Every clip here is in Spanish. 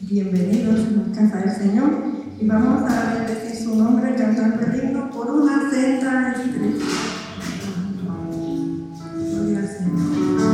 Bienvenidos a la casa del Señor y vamos a bendecir su nombre cantando el himno por una senda estrecha. Gloria al Señor.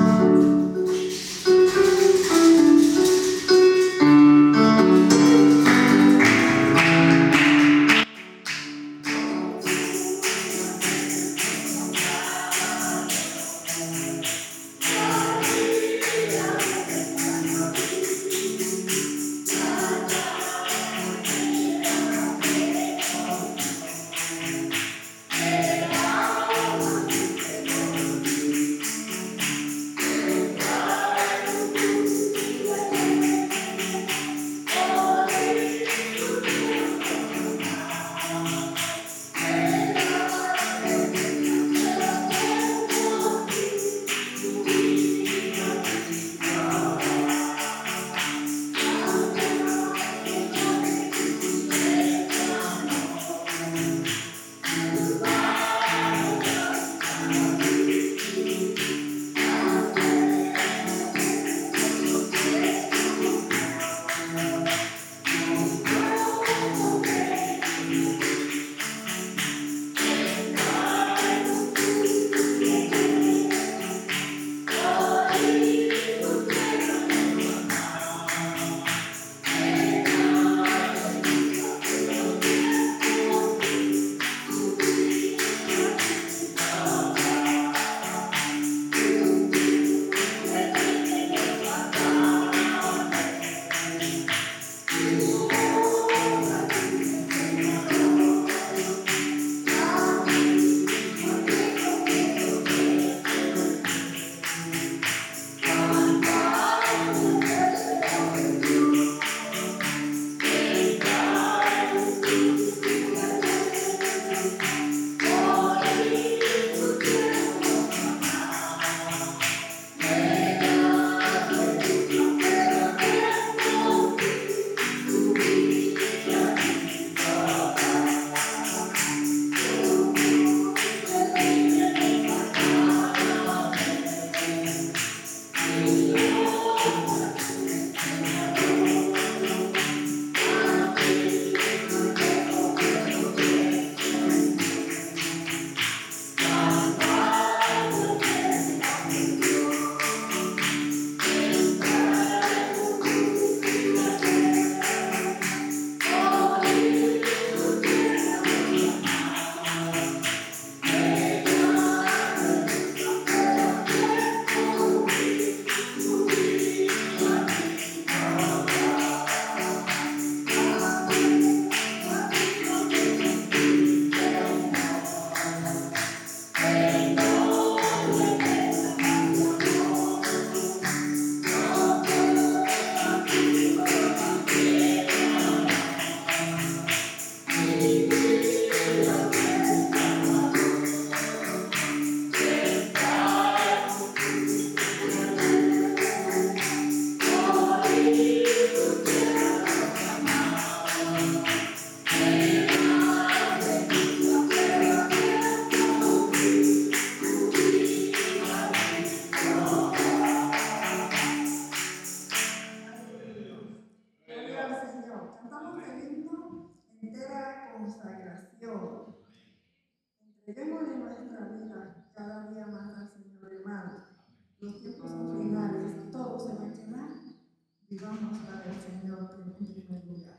Entreguémosle nuestra vida cada día más al Señor, hermano. Los tiempos son finales, todo se va a quedar. Vivamos para el Señor en primer lugar.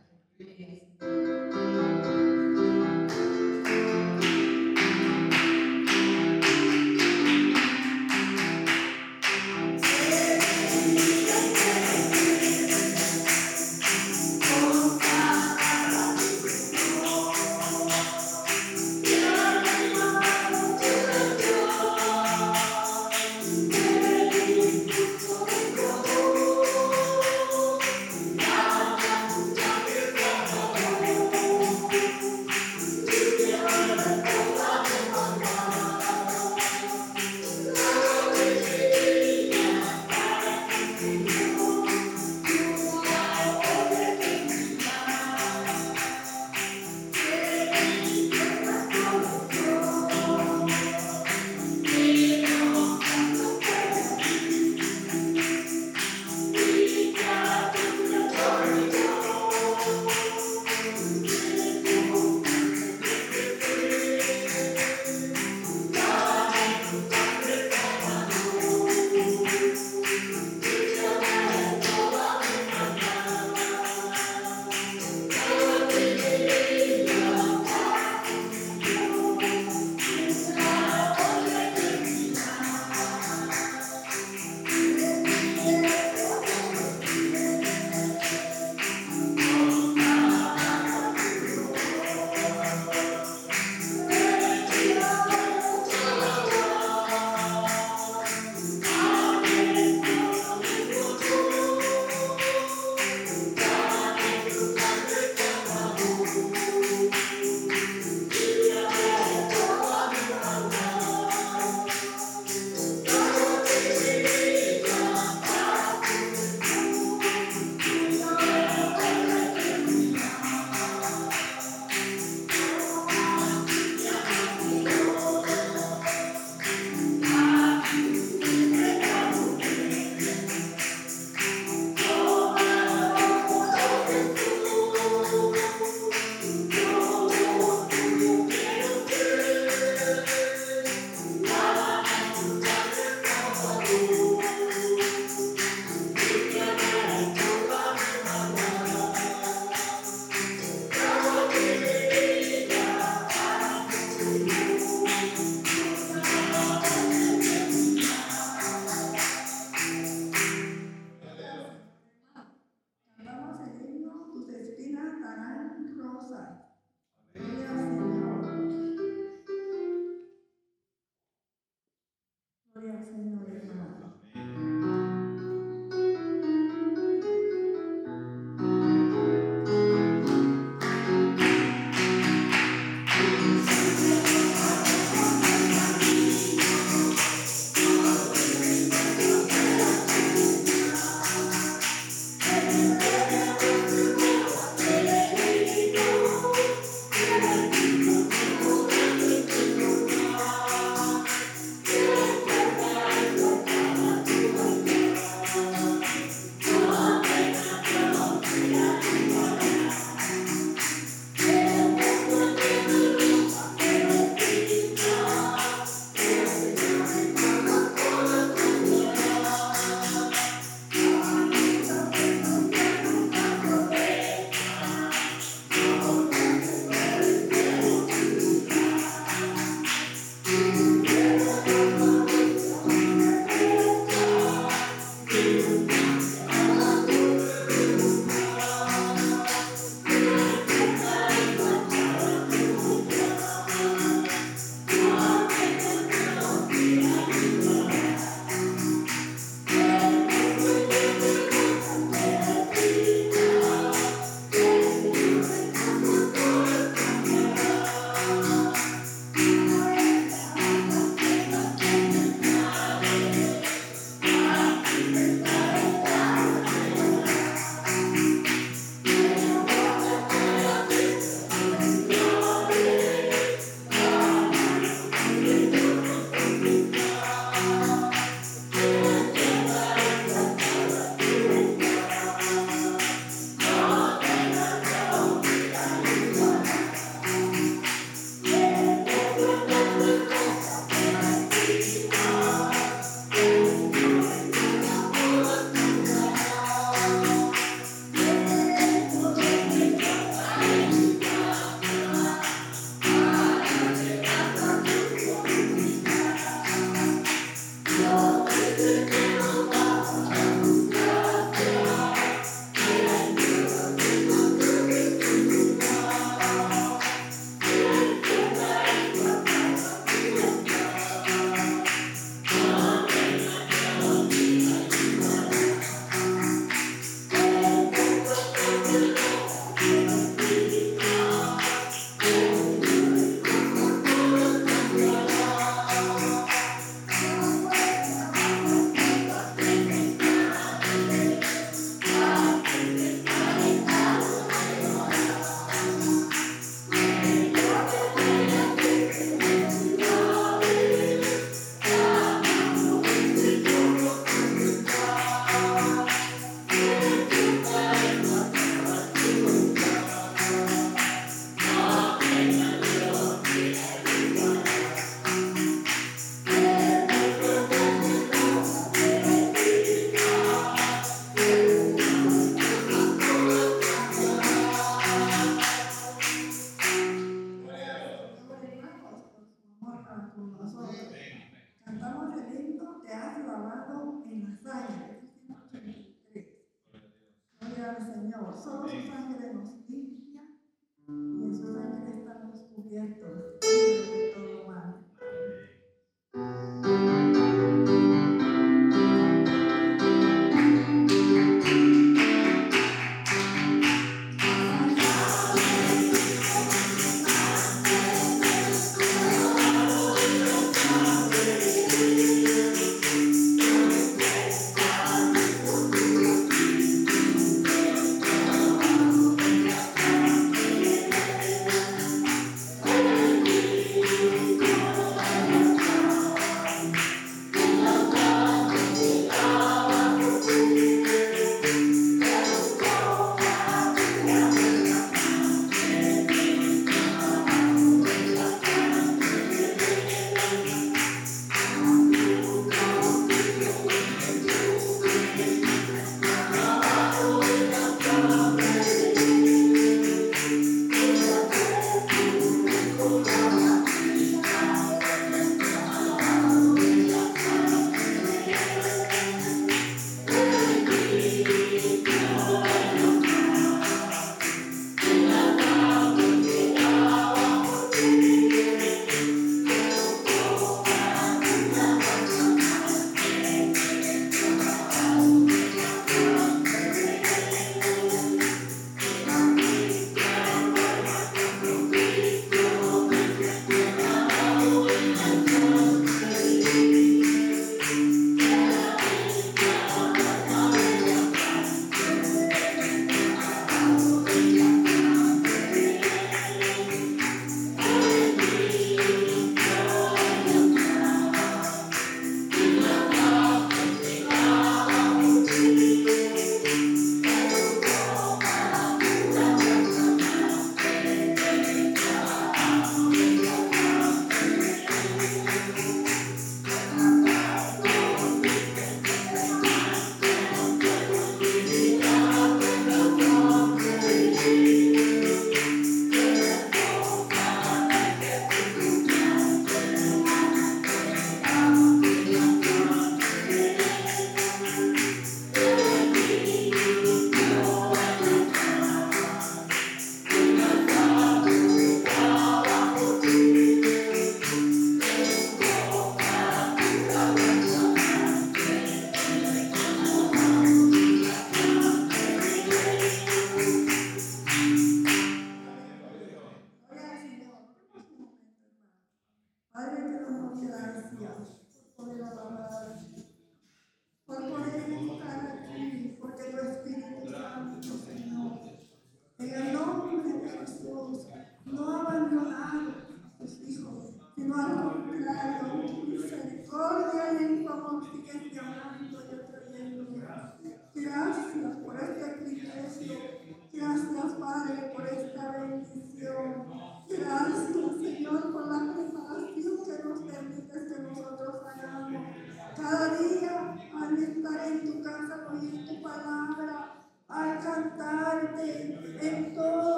Gloria al Señor. Solo su sangre nos limpia y en su sangre estamos cubiertos de todo mal.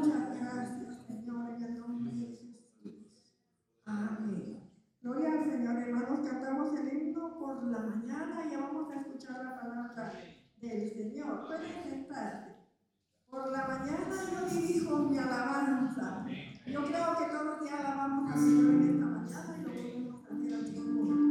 Muchas gracias, Señor, en el nombre de Jesús. Amén. Gloria al Señor, hermanos. Cantamos el himno por la mañana y ya vamos a escuchar la palabra del Señor. Pueden sentarse. Por la mañana yo dirijo mi alabanza. Yo creo que todos los días alabamos al Señor en esta mañana y lo podemos hacer así hoy.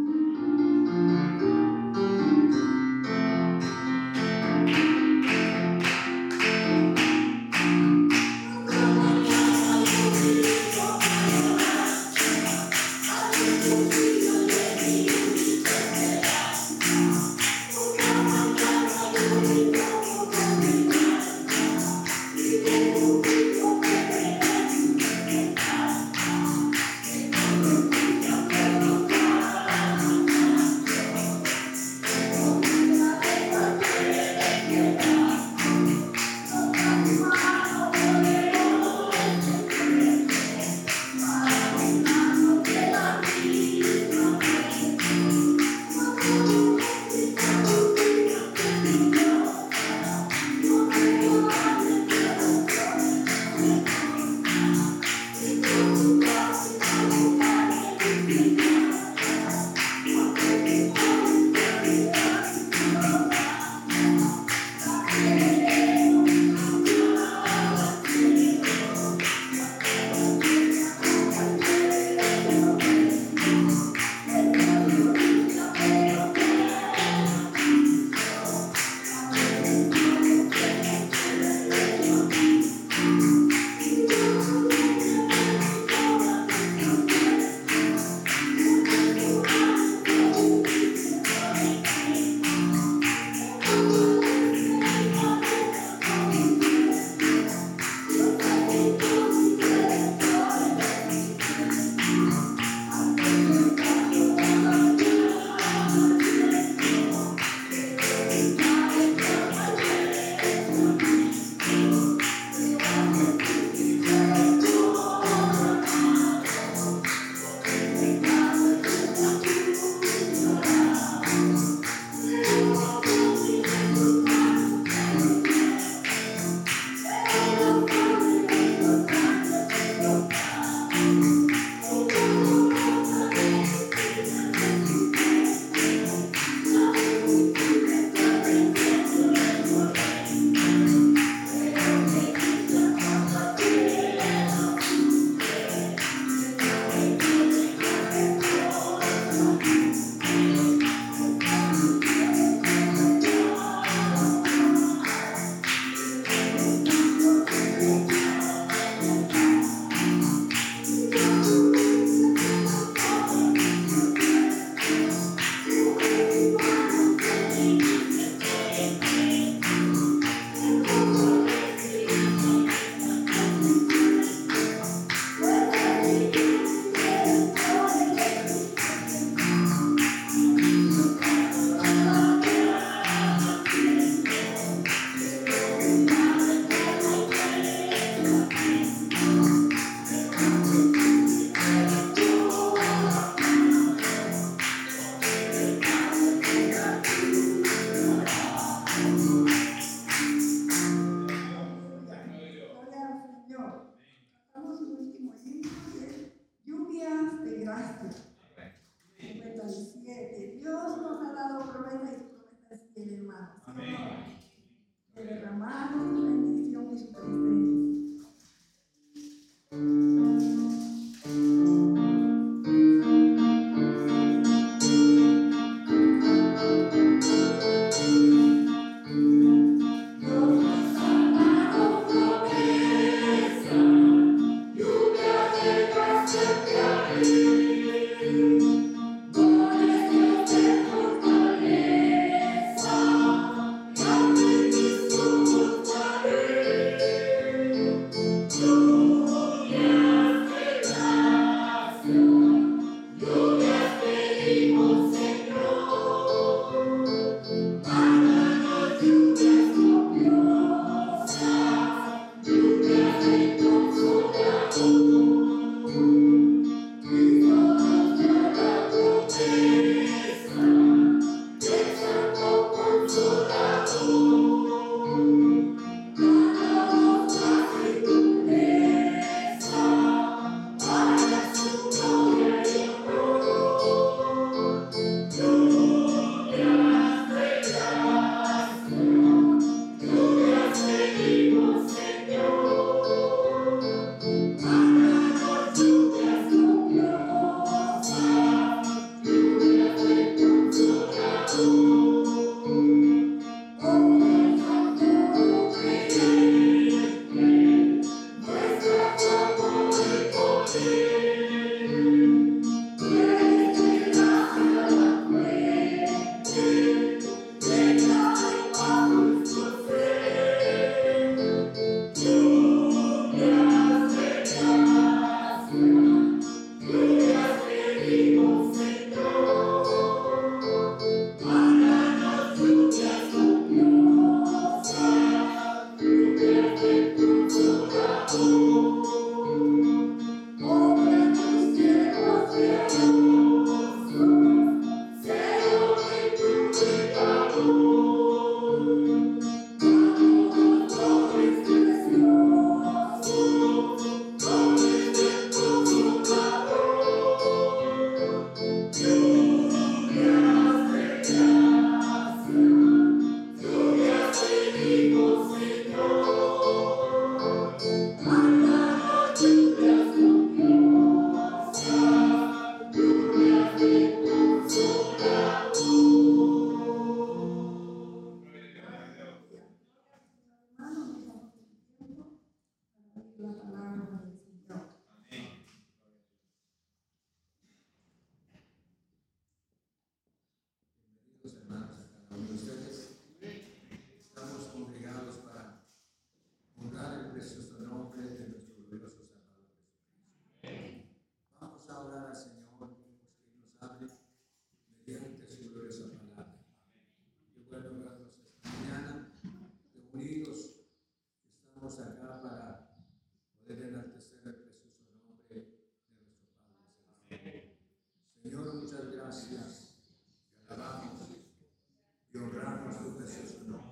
precioso nombre de nuestro glorioso Salvador Jesucristo. Vamos a orar al Señor, pues que nos hable mediante su gloriosa palabra. Qué bueno vernos esta mañana, reunidos, estamos acá para poder enaltecer el precioso nombre de nuestro Padre Celestial. Señor, muchas gracias, te alabamos y honramos tu precioso nombre.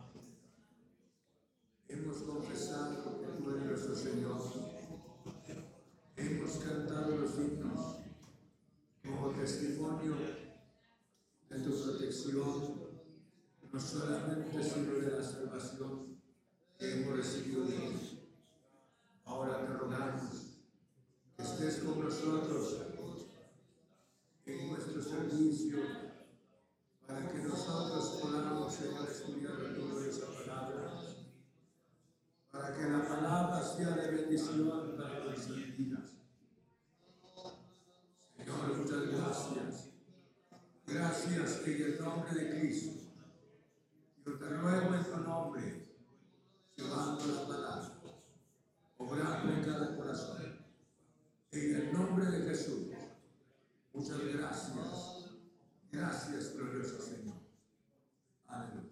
Hemos confesado que tú eres nuestro Señor. Hemos cantado los himnos como testimonio de tu protección, no solamente sino de la salvación que hemos recibido de ti. Ahora te rogamos que estés con nosotros en nuestro servicio, para que nosotros podamos, Señor, estudiar tu gloriosa palabra, para que la palabra sea de bendición para nuestras vidas. Señor, muchas gracias. Gracias en el nombre de Cristo. Yo te ruego en tu nombre, llevando la palabra, obrando en cada corazón. En el nombre de Jesús. Muchas gracias. Gracias, glorioso Señor. Aleluya.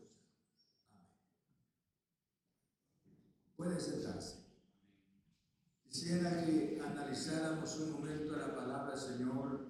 Puede sentarse. Quisiera que analizáramos un momento la palabra Señor.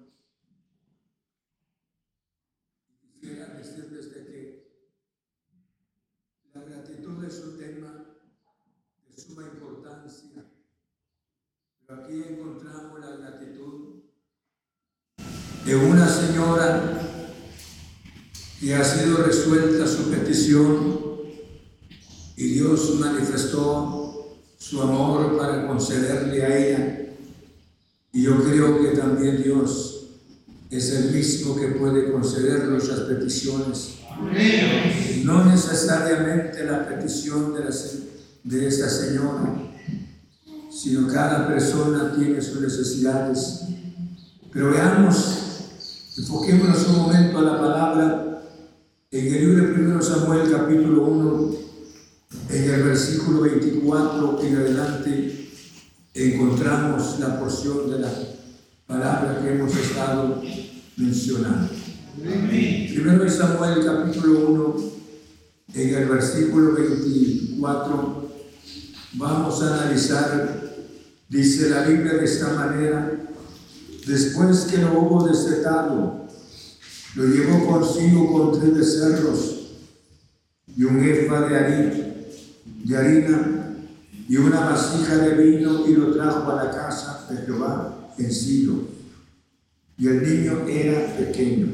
Quisiera decirles de que la gratitud es un tema de suma importancia, pero aquí encontramos la gratitud de una señora que ha sido resuelta su petición y Dios manifestó su amor para concederle a ella. Y yo creo que también Dios es el mismo que puede conceder nuestras peticiones. Amén. No necesariamente la petición de esta señora, sino cada persona tiene sus necesidades. Pero veamos, enfoquémonos un momento a la palabra en el libro de 1 Samuel capítulo 1. En el versículo 24 en adelante encontramos la porción de la palabra que hemos estado mencionando. Primero de Samuel capítulo 1, en el versículo 24, vamos a analizar, dice la Biblia de esta manera: después que lo hubo destetado, lo llevó consigo con 3 becerros y un efa de harina y una vasija de vino, y lo trajo a la casa de Jehová en Silo. Y el niño era pequeño.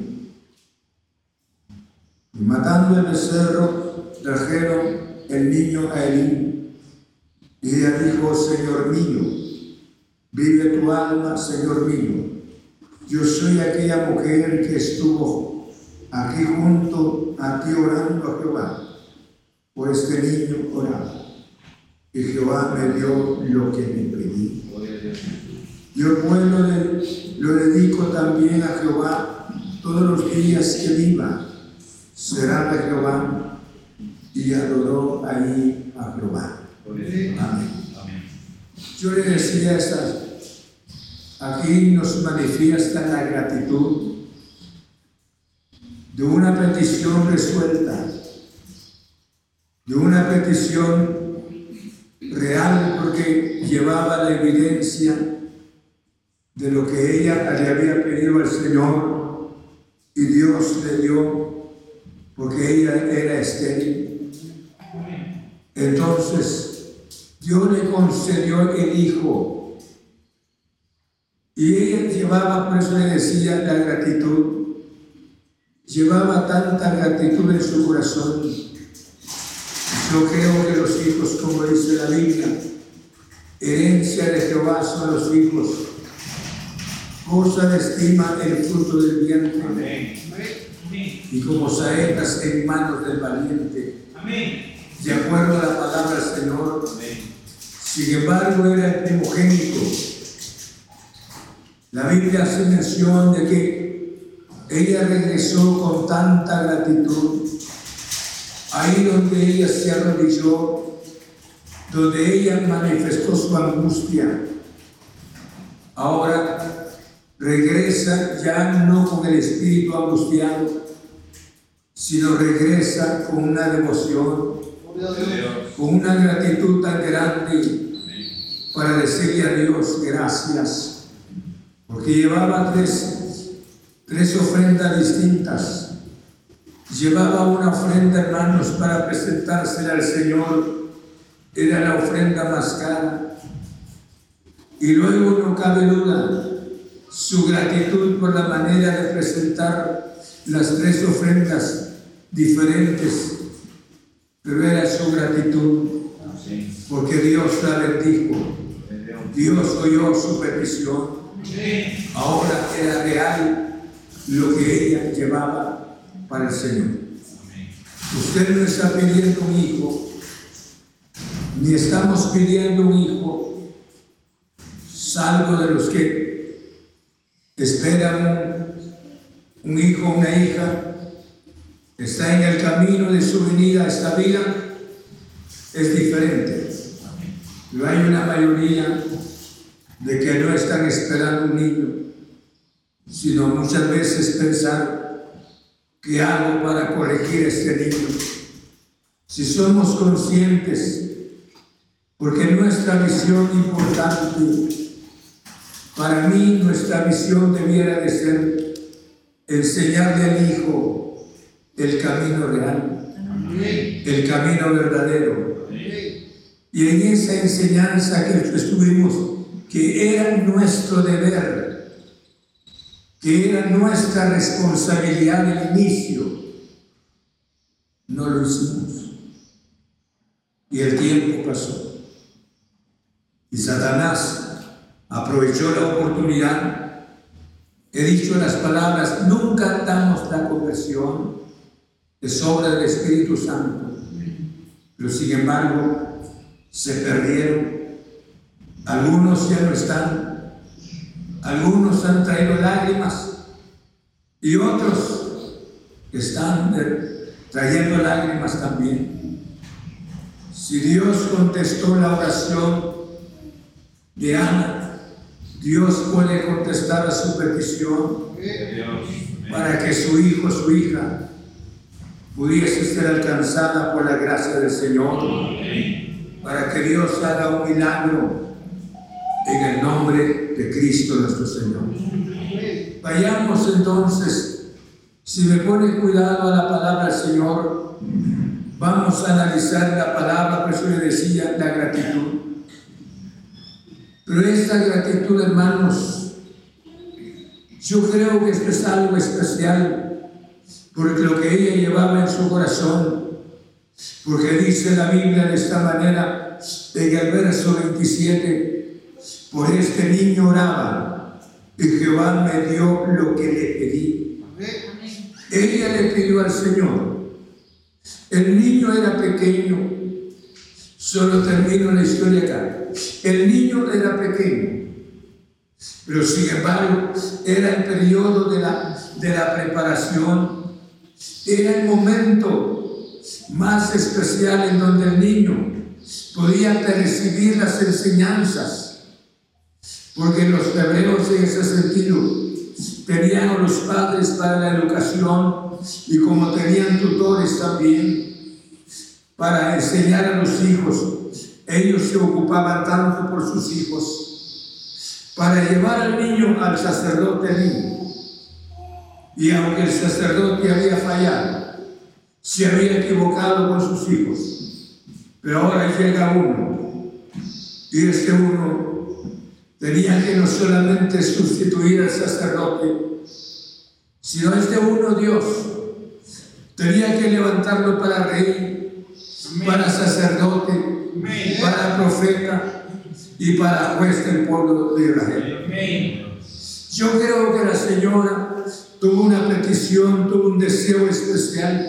Y matando el becerro, trajeron el niño a Elí. Y ella dijo: Señor mío, vive tu alma, Señor mío. Yo soy aquella mujer que estuvo aquí junto a ti orando a Jehová. Por este niño oraba, y Jehová me dio lo que me pedí. Yo lo dedico también a Jehová todos los días que viva. Será de Jehová. Y adoró ahí a Jehová. Amén. Yo le decía aquí nos manifiesta la gratitud de una petición resuelta, de una petición real, porque llevaba la evidencia de lo que ella le había pedido al Señor, y Dios le dio, porque ella era estéril. Entonces Dios le concedió el hijo, y ella llevaba, por eso le decía, la gratitud, llevaba tanta gratitud en su corazón. Yo creo que los hijos, como dice la Biblia, herencia de Jehová son los hijos, cosa de estima el fruto del vientre, y como saetas en manos del valiente. De acuerdo a la palabra del Señor. Sin embargo, era el primogénito. La Biblia hace mención de que ella regresó con tanta gratitud. Ahí donde ella se arrodilló, donde ella manifestó su angustia, ahora regresa ya no con el espíritu angustiado, sino regresa con una devoción, con una gratitud tan grande para decirle a Dios gracias, porque llevaba tres ofrendas distintas. Llevaba una ofrenda, hermanos, para presentársela al Señor, era la ofrenda más cara. Y luego, no cabe duda, su gratitud por la manera de presentar las tres ofrendas diferentes, pero era su gratitud, porque Dios la bendijo, Dios oyó su petición, ahora era real lo que ella llevaba para el Señor. Usted no está pidiendo un hijo, ni estamos pidiendo un hijo, salvo de los que esperan un hijo o una hija, está en el camino de su venida a esta vida, es diferente. Pero hay una mayoría de que no están esperando un niño, sino muchas veces pensar, ¿qué hago para corregir a este niño? Si somos conscientes, porque nuestra visión importante, para mí nuestra visión debiera de ser enseñarle al hijo el camino real, el camino verdadero. Y en esa enseñanza que estuvimos, que era nuestro deber, que era nuestra responsabilidad del inicio, no lo hicimos. Y el tiempo pasó. Y Satanás aprovechó la oportunidad. He dicho las palabras, nunca damos la conversión, es obra del Espíritu Santo. Pero sin embargo, se perdieron. Algunos ya no están. Algunos han traído lágrimas y otros están trayendo lágrimas también. Si Dios contestó la oración de Ana, Dios puede contestar a su petición para que su hijo, su hija, pudiese ser alcanzada por la gracia del Señor, para que Dios haga un milagro en el nombre de Cristo nuestro Señor. Vayamos entonces, si me pone cuidado a la palabra del Señor, vamos a analizar la palabra, por eso le decía, la gratitud. Pero esta gratitud, hermanos, yo creo que esto es algo especial, porque lo que ella llevaba en su corazón, porque dice la Biblia de esta manera, en el verso 27, por este niño oraba y Jehová me dio lo que le pedí. Ella le pidió al Señor. El niño era pequeño. Solo termino la historia acá. El niño era pequeño, pero sin embargo era el periodo de la preparación. Era el momento más especial en donde el niño podía percibir las enseñanzas. Porque los hebreos en ese sentido tenían a los padres para la educación y como tenían tutores también para enseñar a los hijos, ellos se ocupaban tanto por sus hijos para llevar al niño al sacerdote allí. Y aunque el sacerdote había fallado, se había equivocado con sus hijos, pero ahora llega uno y este uno tenía que no solamente sustituir al sacerdote, sino este uno Dios tenía que levantarlo para rey, para sacerdote, para profeta y para juez del pueblo de Israel. Yo creo que la señora tuvo una petición, tuvo un deseo especial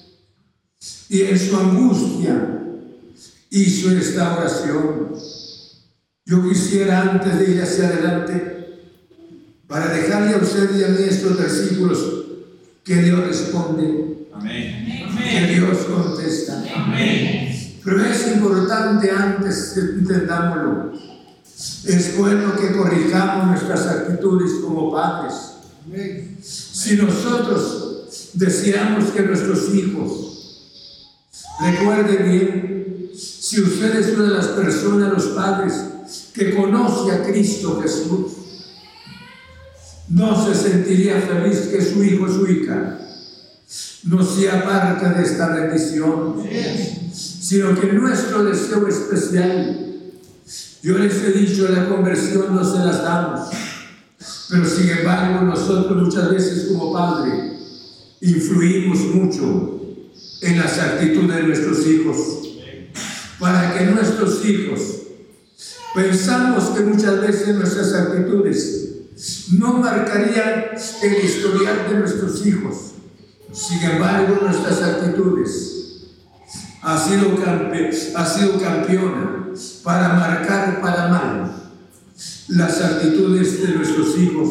y en su angustia hizo esta oración. Yo quisiera, antes de ir hacia adelante, para dejarle a usted y a mí estos versículos, que Dios responde, Amén. que Dios contesta, Amén. Pero es importante antes que entendámoslo. Es bueno que corrijamos nuestras actitudes como padres. Si nosotros deseamos que nuestros hijos, recuerden bien, si usted es una de las personas, los padres, que conoce a Cristo Jesús, no se sentiría feliz que su hijo o su hija no sea parte de esta bendición, sino que nuestro deseo especial, yo les he dicho, la conversión no se las damos, pero sin embargo nosotros muchas veces como padre influimos mucho en las actitudes de nuestros hijos, para que nuestros hijos, pensamos que muchas veces nuestras actitudes no marcarían el historial de nuestros hijos. Sin embargo, nuestras actitudes ha sido campeona para marcar para mal las actitudes de nuestros hijos.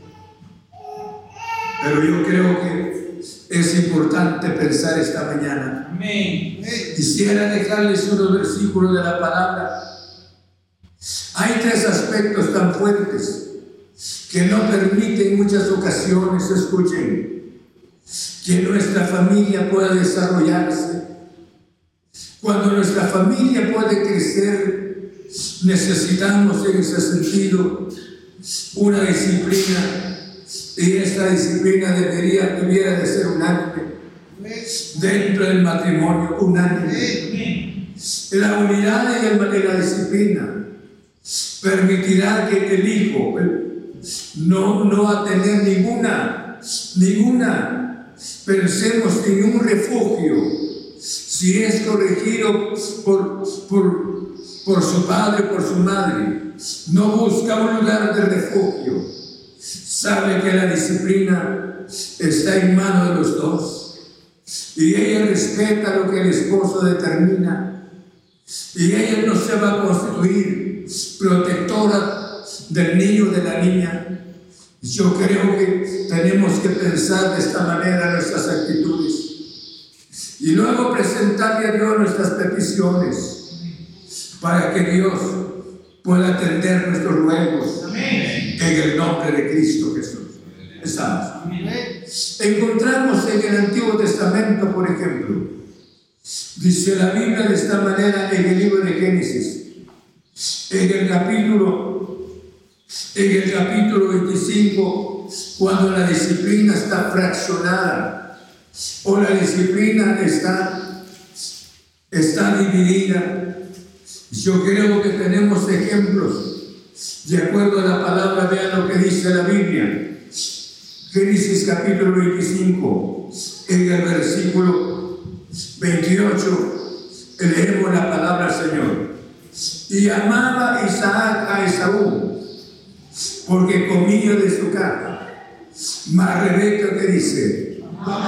Pero yo creo que es importante pensar esta mañana. Amén. Quisiera dejarles unos versículos de la palabra. Hay 3 aspectos tan fuertes que no permiten en muchas ocasiones, escuchen, que nuestra familia pueda desarrollarse. Cuando nuestra familia puede crecer, necesitamos en ese sentido una disciplina, y esta disciplina debiera de ser unánime dentro del matrimonio, unánime. La unidad en la disciplina permitirá que el hijo no va a tener ninguna, pensemos, ningún refugio, si es corregido por su padre, por su madre. No busca un lugar de refugio, sabe que la disciplina está en manos de los dos, y ella respeta lo que el esposo determina, y ella no se va a constituir protectora del niño o de la niña. Yo creo que tenemos que pensar de esta manera nuestras actitudes y luego presentarle a Dios nuestras peticiones para que Dios pueda atender nuestros ruegos. Amén. En el nombre de Cristo Jesús. Estamos. Amén. Encontramos en el Antiguo Testamento, por ejemplo, dice la Biblia de esta manera en el libro de Génesis, en el capítulo 25, cuando la disciplina está fraccionada o la disciplina está dividida. Yo creo que tenemos ejemplos de acuerdo a la palabra. Vean lo que dice la Biblia. Génesis capítulo 25, en el versículo 28, leemos la palabra del Señor. Y amaba Isaac a Esaú, porque comía de su carne. Mas Rebeca, ¿qué dice?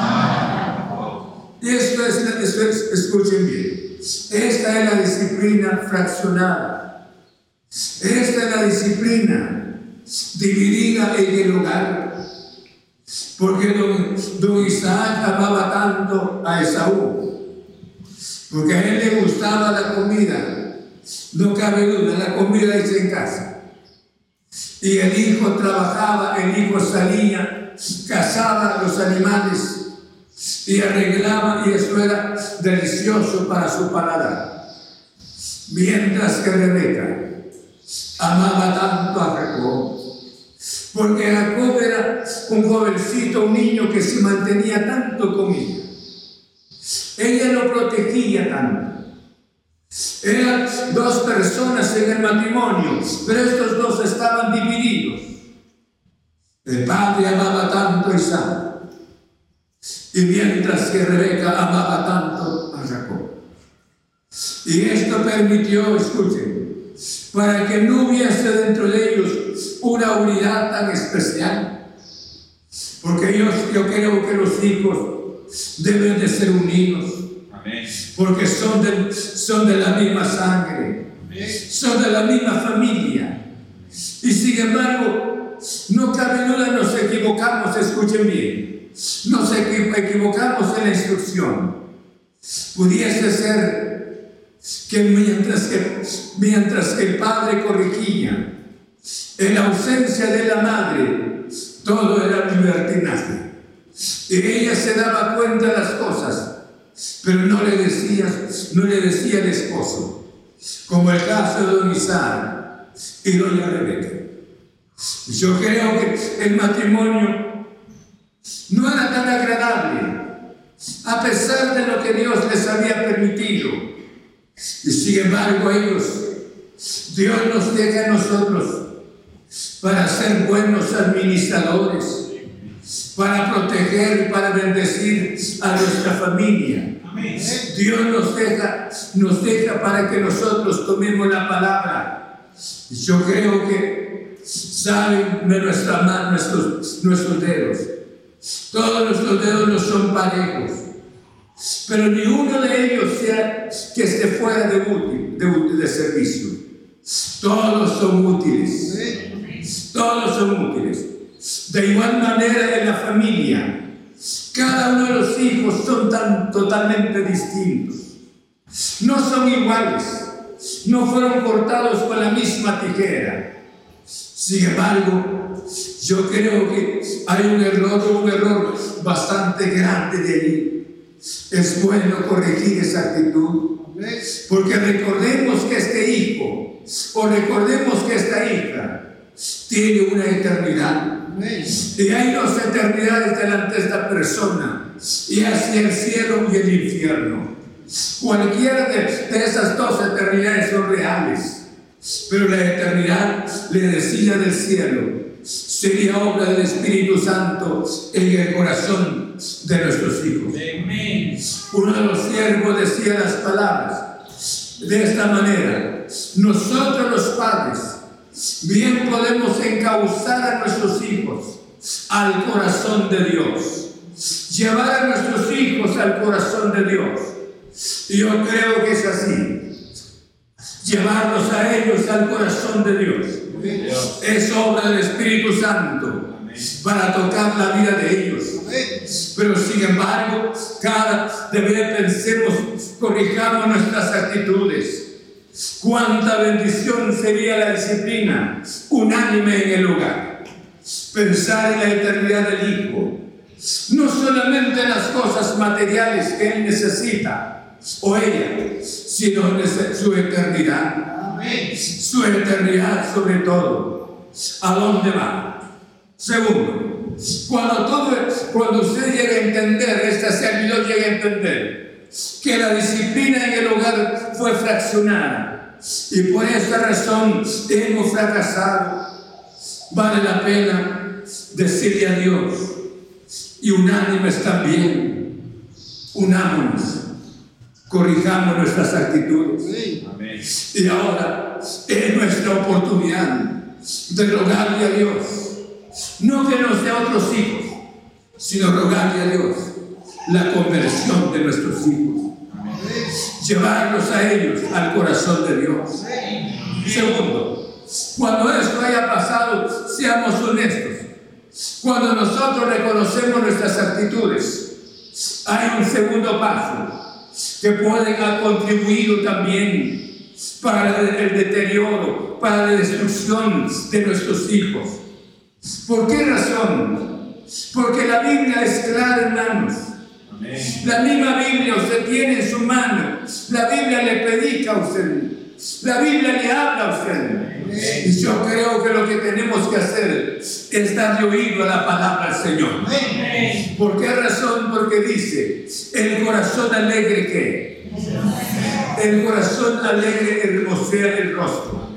Esto es, escuchen bien, esta es la disciplina fraccionada. Esta es la disciplina dividida en el hogar. Porque don Isaac amaba tanto a Esaú, porque a él le gustaba la comida. No cabe duda, la comida hecha en casa. Y el hijo trabajaba, el hijo salía, cazaba los animales y arreglaba, y eso era delicioso para su paladar. Mientras que Rebeca amaba tanto a Jacob, porque Jacob era un jovencito, un niño que se mantenía tanto con ella. Ella lo protegía tanto. Eran 2 personas en el matrimonio, pero estos 2 estaban divididos. El padre amaba tanto a Isaac, y mientras que Rebeca amaba tanto a Jacob. Y esto permitió, escuchen, para que no hubiese dentro de ellos una unidad tan especial. Porque yo creo que los hijos deben de ser unidos. Porque son de la misma sangre, son de la misma familia. Y sin embargo, no cabe duda, nos equivocamos, escuchen bien, nos equivocamos en la instrucción. Pudiese ser que mientras que el padre corregía, en ausencia de la madre, todo era libertinaje. Y ella se daba cuenta de las cosas, pero no le decía al esposo, como el caso de don Isaac y doña Rebeca. Yo creo que el matrimonio no era tan agradable, a pesar de lo que Dios les había permitido. Y sin embargo Dios nos deja a nosotros para ser buenos administradores, para proteger, para bendecir a nuestra familia. Dios nos deja para que nosotros tomemos la palabra. Y yo creo que saben de nuestra mano nuestros dedos. Todos nuestros dedos no son parejos, pero ni uno de ellos sea que esté fuera de servicio. Todos son útiles. Todos son útiles. De igual manera en la familia, cada uno de los hijos son totalmente distintos. No son iguales. No fueron cortados con la misma tijera. Sin embargo, yo creo que hay un error bastante grande de ahí. Es bueno corregir esa actitud, porque recordemos que este hijo o recordemos que esta hija tiene una eternidad. Y hay dos eternidades delante de esta persona, y hacia el cielo y el infierno. Cualquiera de esas dos eternidades son reales, pero la eternidad, le decía, del cielo sería obra del Espíritu Santo en el corazón de nuestros hijos. Uno de los siervos decía las palabras de esta manera: nosotros los padres bien podemos encauzar a nuestros hijos al corazón de Dios, llevar a nuestros hijos al corazón de Dios. Y yo creo que es así, llevarlos a ellos al corazón de Dios. Es obra del Espíritu Santo para tocar la vida de ellos. Pero sin embargo, cada vez pensemos, corrijamos nuestras actitudes. Cuánta bendición sería la disciplina unánime en el hogar. Pensar en la eternidad del hijo, no solamente en las cosas materiales que él necesita o ella, sino en su eternidad. Su eternidad sobre todo. ¿A dónde va? Segundo, cuando usted llegue a entender, esta servidor llegue a entender que la disciplina en el hogar fue fraccionada y por esa razón hemos fracasado, vale la pena decirle a Dios, y unánimes también, unámonos, corrijamos nuestras actitudes. Y ahora es nuestra oportunidad de rogarle a Dios, no que nos dé a otros hijos, sino rogarle a Dios la conversión de nuestros hijos, llevarlos a ellos al corazón de Dios. Segundo, cuando esto haya pasado, seamos honestos. Cuando nosotros reconocemos nuestras actitudes, hay un segundo paso que pueden haber contribuido también para el deterioro, para la destrucción de nuestros hijos. ¿Por qué razón? Porque la Biblia es clara, hermanos. La misma Biblia usted tiene en su mano. La Biblia le predica a usted. La Biblia le habla a usted. Y yo creo que lo que tenemos que hacer es darle oído a la palabra del Señor. ¿Por qué razón? Porque dice, el corazón alegre, ¿qué? El corazón alegre hermosea el rostro.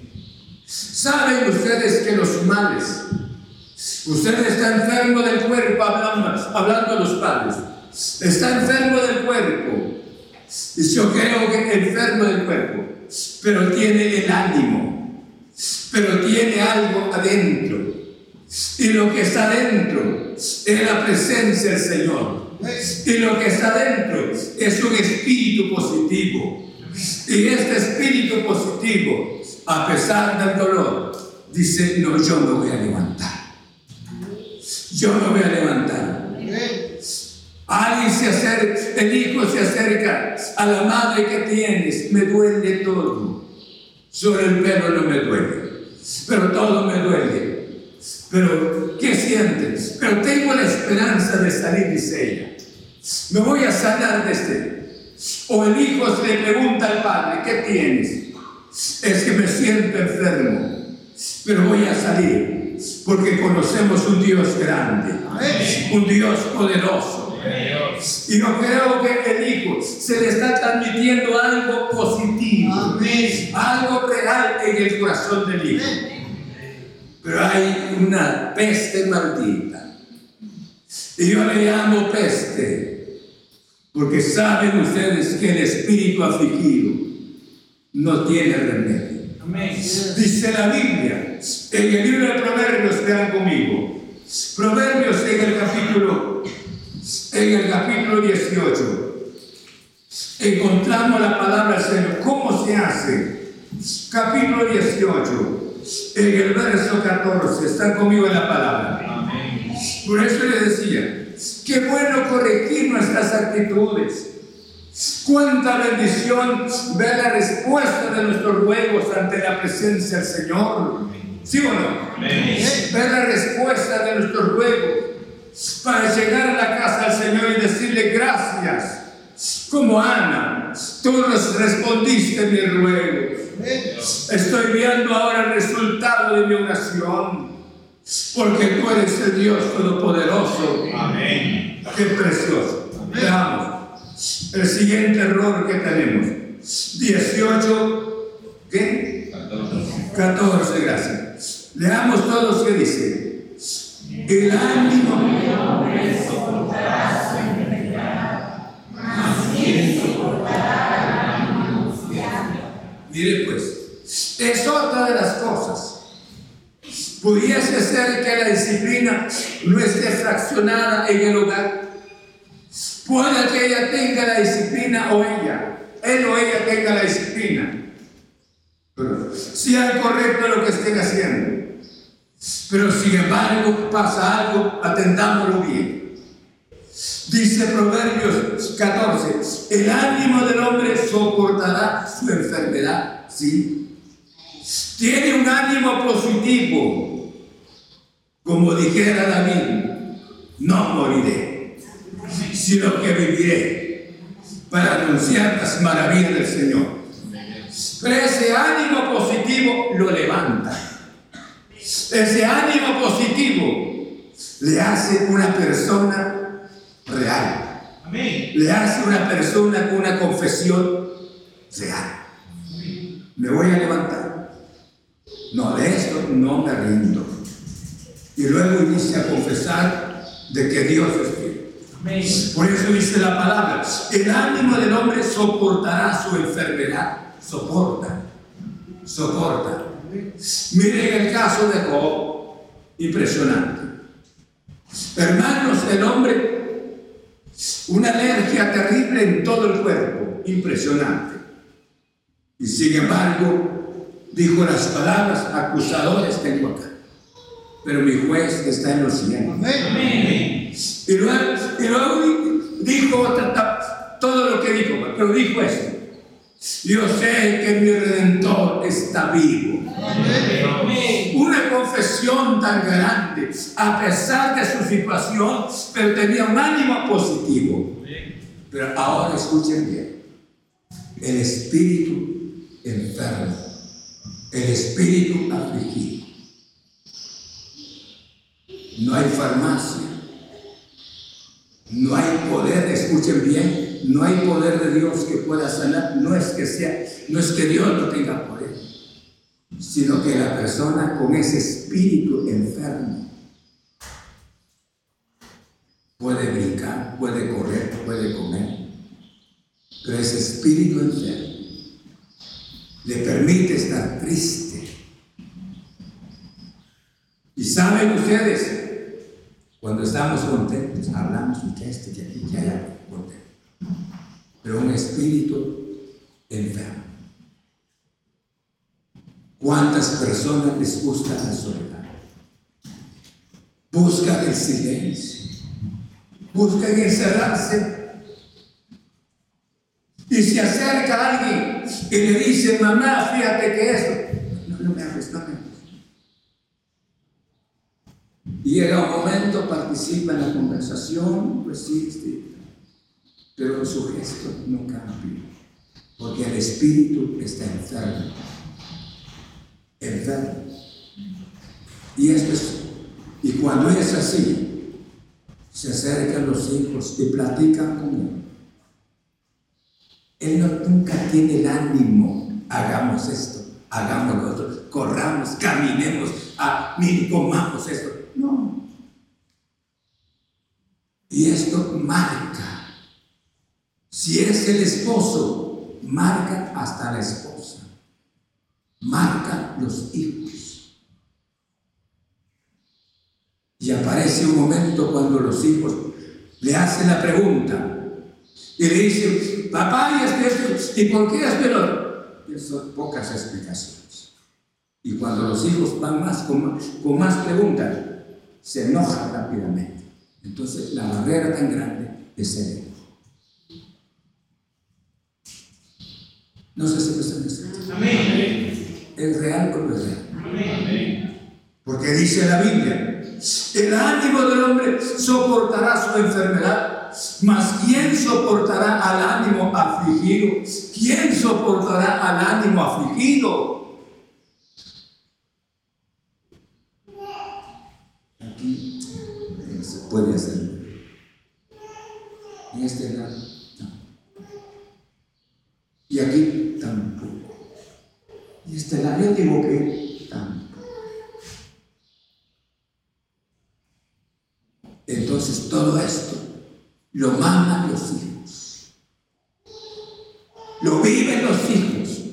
¿Saben ustedes que los males? Usted está enfermo del cuerpo, hablando a los padres. Está enfermo del cuerpo. Y yo creo que enfermo del cuerpo, pero tiene el ánimo, pero tiene algo adentro. Y lo que está adentro es la presencia del Señor. Y lo que está adentro es un espíritu positivo. Y este espíritu positivo, a pesar del dolor, dice: no, yo me voy a levantar. Yo me voy a levantar. Alguien se acerca, el hijo se acerca a la madre que tienes, me duele todo. Solo el pelo no me duele, pero todo me duele. Pero, ¿qué sientes? Pero tengo la esperanza de salir, dice ella. Me voy a sanar de este. O el hijo se le pregunta al padre, ¿qué tienes? Es que me siento enfermo, pero voy a salir, porque conocemos un Dios grande, un Dios poderoso. Y no creo que el hijo se le está transmitiendo algo positivo, algo real en el corazón del hijo. Pero hay una peste maldita, y yo le llamo peste, porque saben ustedes que el espíritu afligido no tiene remedio. Dice la Biblia en el libro de Proverbios, vean conmigo, Proverbios en el capítulo 18, encontramos la palabra del Señor. ¿Cómo se hace? Capítulo 18, en el verso 14, están conmigo en la palabra. Por eso les decía, qué bueno corregir nuestras actitudes. Cuánta bendición ver la respuesta de nuestros ruegos ante la presencia del Señor. ¿Sí o no? Ver la respuesta de nuestros ruegos para llegar a la casa del Señor y decirle gracias. Como Ana, tú respondiste mi ruego. Estoy viendo ahora el resultado de mi oración, porque tú eres el Dios Todopoderoso. Amén. Qué precioso. Veamos el siguiente error que tenemos. 18, ¿qué? 14, gracias. Leamos todos qué dice. El ánimo del hombre soportará su enfermedad, mas ¿quién soportará la angustia? Mire pues, es otra de las cosas. Pudiese ser que la disciplina no esté fraccionada en el hogar. Puede que ella tenga la disciplina o él o ella tenga la disciplina. Pero sea correcto lo que estén haciendo. Pero sin embargo pasa algo, atendámoslo bien. Dice Proverbios 14, el ánimo del hombre soportará su enfermedad. ¿Sí? Tiene un ánimo positivo, como dijera David, no moriré, sino que viviré para anunciar las maravillas del Señor. Pero ese ánimo positivo lo levanta. Ese ánimo positivo le hace una persona real. Le hace una persona con una confesión real. Me voy a levantar. No, de esto no me rindo. Y luego inicia a confesar de que Dios es fiel. Por eso dice la palabra, el ánimo del hombre soportará su enfermedad. Soporta. Miren el caso de Job, impresionante. Hermanos, el hombre, una alergia terrible en todo el cuerpo, impresionante. Y sin embargo, dijo las palabras, acusadores tengo acá, pero mi juez está en los cielos. Y luego dijo todo lo que dijo, pero dijo esto: yo sé que mi Redentor está vivo. Una confesión tan grande, a pesar de su situación, pero tenía un ánimo positivo. Pero ahora escuchen bien, el espíritu enfermo, el espíritu afligido. No hay farmacia, no hay poder, escuchen bien, no hay poder de Dios que pueda sanar. No es que Dios no tenga poder, sino que la persona con ese espíritu enfermo puede brincar, puede correr, puede comer, pero ese espíritu enfermo le permite estar triste. Y saben ustedes, cuando estamos contentos, hablamos de esto, de aquí, de allá, contento. Pero un espíritu enfermo. ¿Cuántas personas les gusta la soledad? Buscan el silencio, buscan encerrarse Y se acerca alguien y le dice, mamá, fíjate que esto. No me hables, no me hables. Y llega un momento, participa en la conversación, pues sí, pero su gesto no cambia, porque el espíritu está enfermo. Y cuando es así, se acercan los hijos y platican con él. Él nunca tiene el ánimo, hagamos esto, hagamos lo otro, corramos, caminemos, comamos esto. No. Y esto marca. Si es el esposo, marca hasta la esposa. Marca los hijos. Y aparece un momento cuando los hijos le hacen la pregunta y le dicen, papá, ¿y por qué es peor? Y son pocas explicaciones. Y cuando los hijos van con más preguntas, se enojan rápidamente. Entonces la barrera tan grande es el enojo. No sé si me están diciendo. Amén. ¿Es real o no es real? Amén. Porque dice la Biblia, el ánimo del hombre soportará su enfermedad, mas ¿quién soportará al ánimo afligido? ¿Quién soportará al ánimo afligido? Aquí se puede hacer. En este lado, no. Y aquí tampoco. Y este lado, yo digo que tampoco. Entonces todo esto lo mandan los hijos, lo viven los hijos.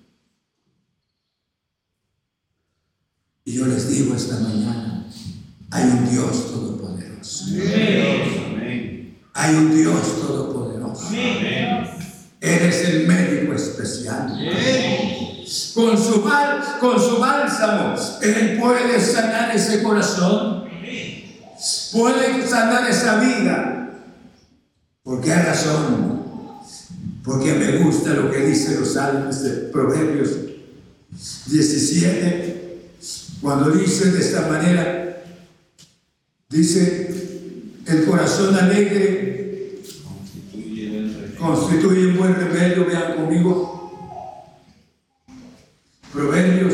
Y yo les digo esta mañana, hay un Dios todopoderoso. Amén. Hay un Dios todopoderoso. Amén. Eres el médico especial. Amén. Con su bálsamo, Él puede sanar ese corazón. Puede sanar esa vida. ¿Por qué razón? Porque me gusta lo que dicen los salmos de Proverbios 17, cuando dice de esta manera, dice, el corazón alegre constituye un buen remedio. Vean conmigo Proverbios.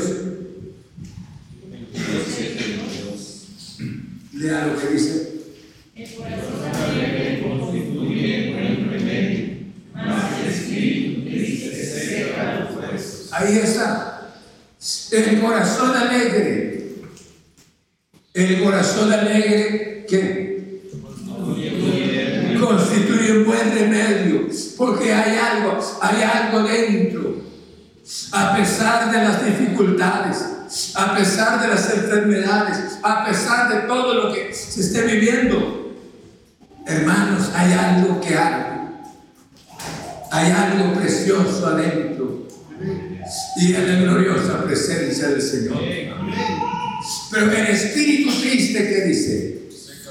Lea lo que dice. El corazón alegre constituye buen remedio, mas el espíritu triste seca los huesos. Ahí está. El corazón alegre. El corazón alegre, ¿qué? Constituye un buen remedio. Porque hay algo dentro. A pesar de las dificultades, a pesar de las enfermedades, a pesar de todo lo que se esté viviendo, hermanos, hay algo que arde, hay algo precioso adentro, y en la gloriosa presencia del Señor. Pero el espíritu triste, ¿qué dice?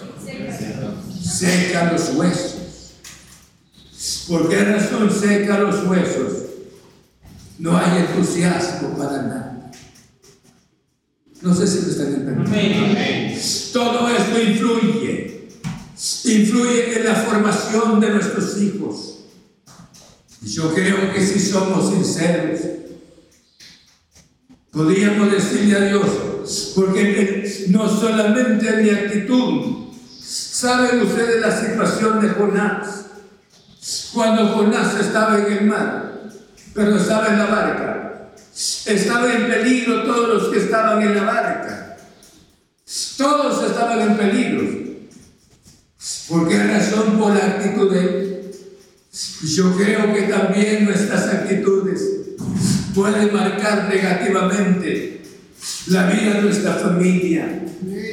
Seca los huesos. ¿Por qué razón seca los huesos? No hay entusiasmo para nada. No sé si me están entendiendo. Todo esto influye en la formación de nuestros hijos. Y yo creo que si somos sinceros, podríamos decirle a Dios, porque no solamente mi actitud. ¿Saben ustedes la situación de Jonás? Cuando Jonás estaba en el mar, pero estaba en la barca, estaba en peligro todos los que estaban en la barca. Todos estaban en peligro. ¿Por qué razón? Por la actitud de él. Yo creo que también nuestras actitudes pueden marcar negativamente la vida de nuestra familia.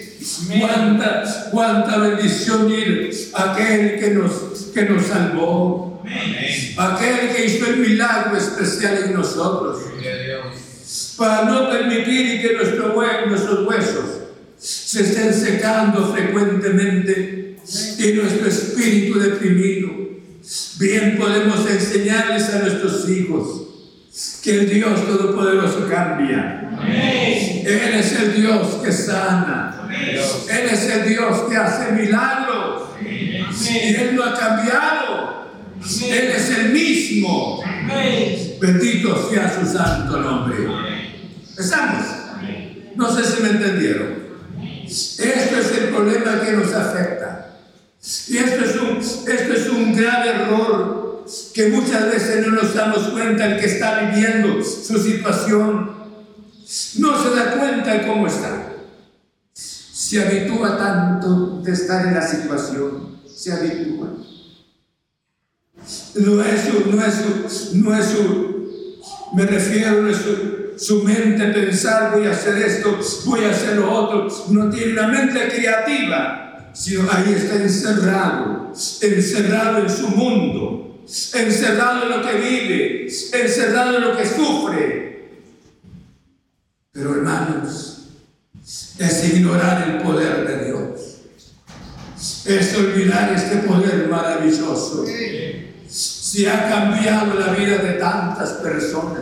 Cuánta bendición ir aquel que nos salvó. Aquel que hizo el milagro especial en nosotros, para no permitir que nuestros huesos se estén secando frecuentemente y nuestro espíritu deprimido. Bien podemos enseñarles a nuestros hijos que el Dios Todopoderoso cambia. Amén. Él es el Dios que sana. Amén. Él es el Dios que hace milagros. Amén. Y Él no ha cambiado. Él es el mismo. Amén. Bendito sea su santo nombre. ¿Estamos? No sé si me entendieron. Esto es el problema que nos afecta. Y esto es un grave error que muchas veces no nos damos cuenta. El que está viviendo su situación no se da cuenta de cómo está. Se habitúa tanto de estar en la situación. Se habitúa. No es su mente pensar, voy a hacer esto, voy a hacer lo otro. No tiene una mente creativa, sino ahí está encerrado en su mundo, encerrado en lo que vive, encerrado en lo que sufre. Pero hermanos, es ignorar el poder de Dios, es olvidar este poder maravilloso. Se ha cambiado la vida de tantas personas.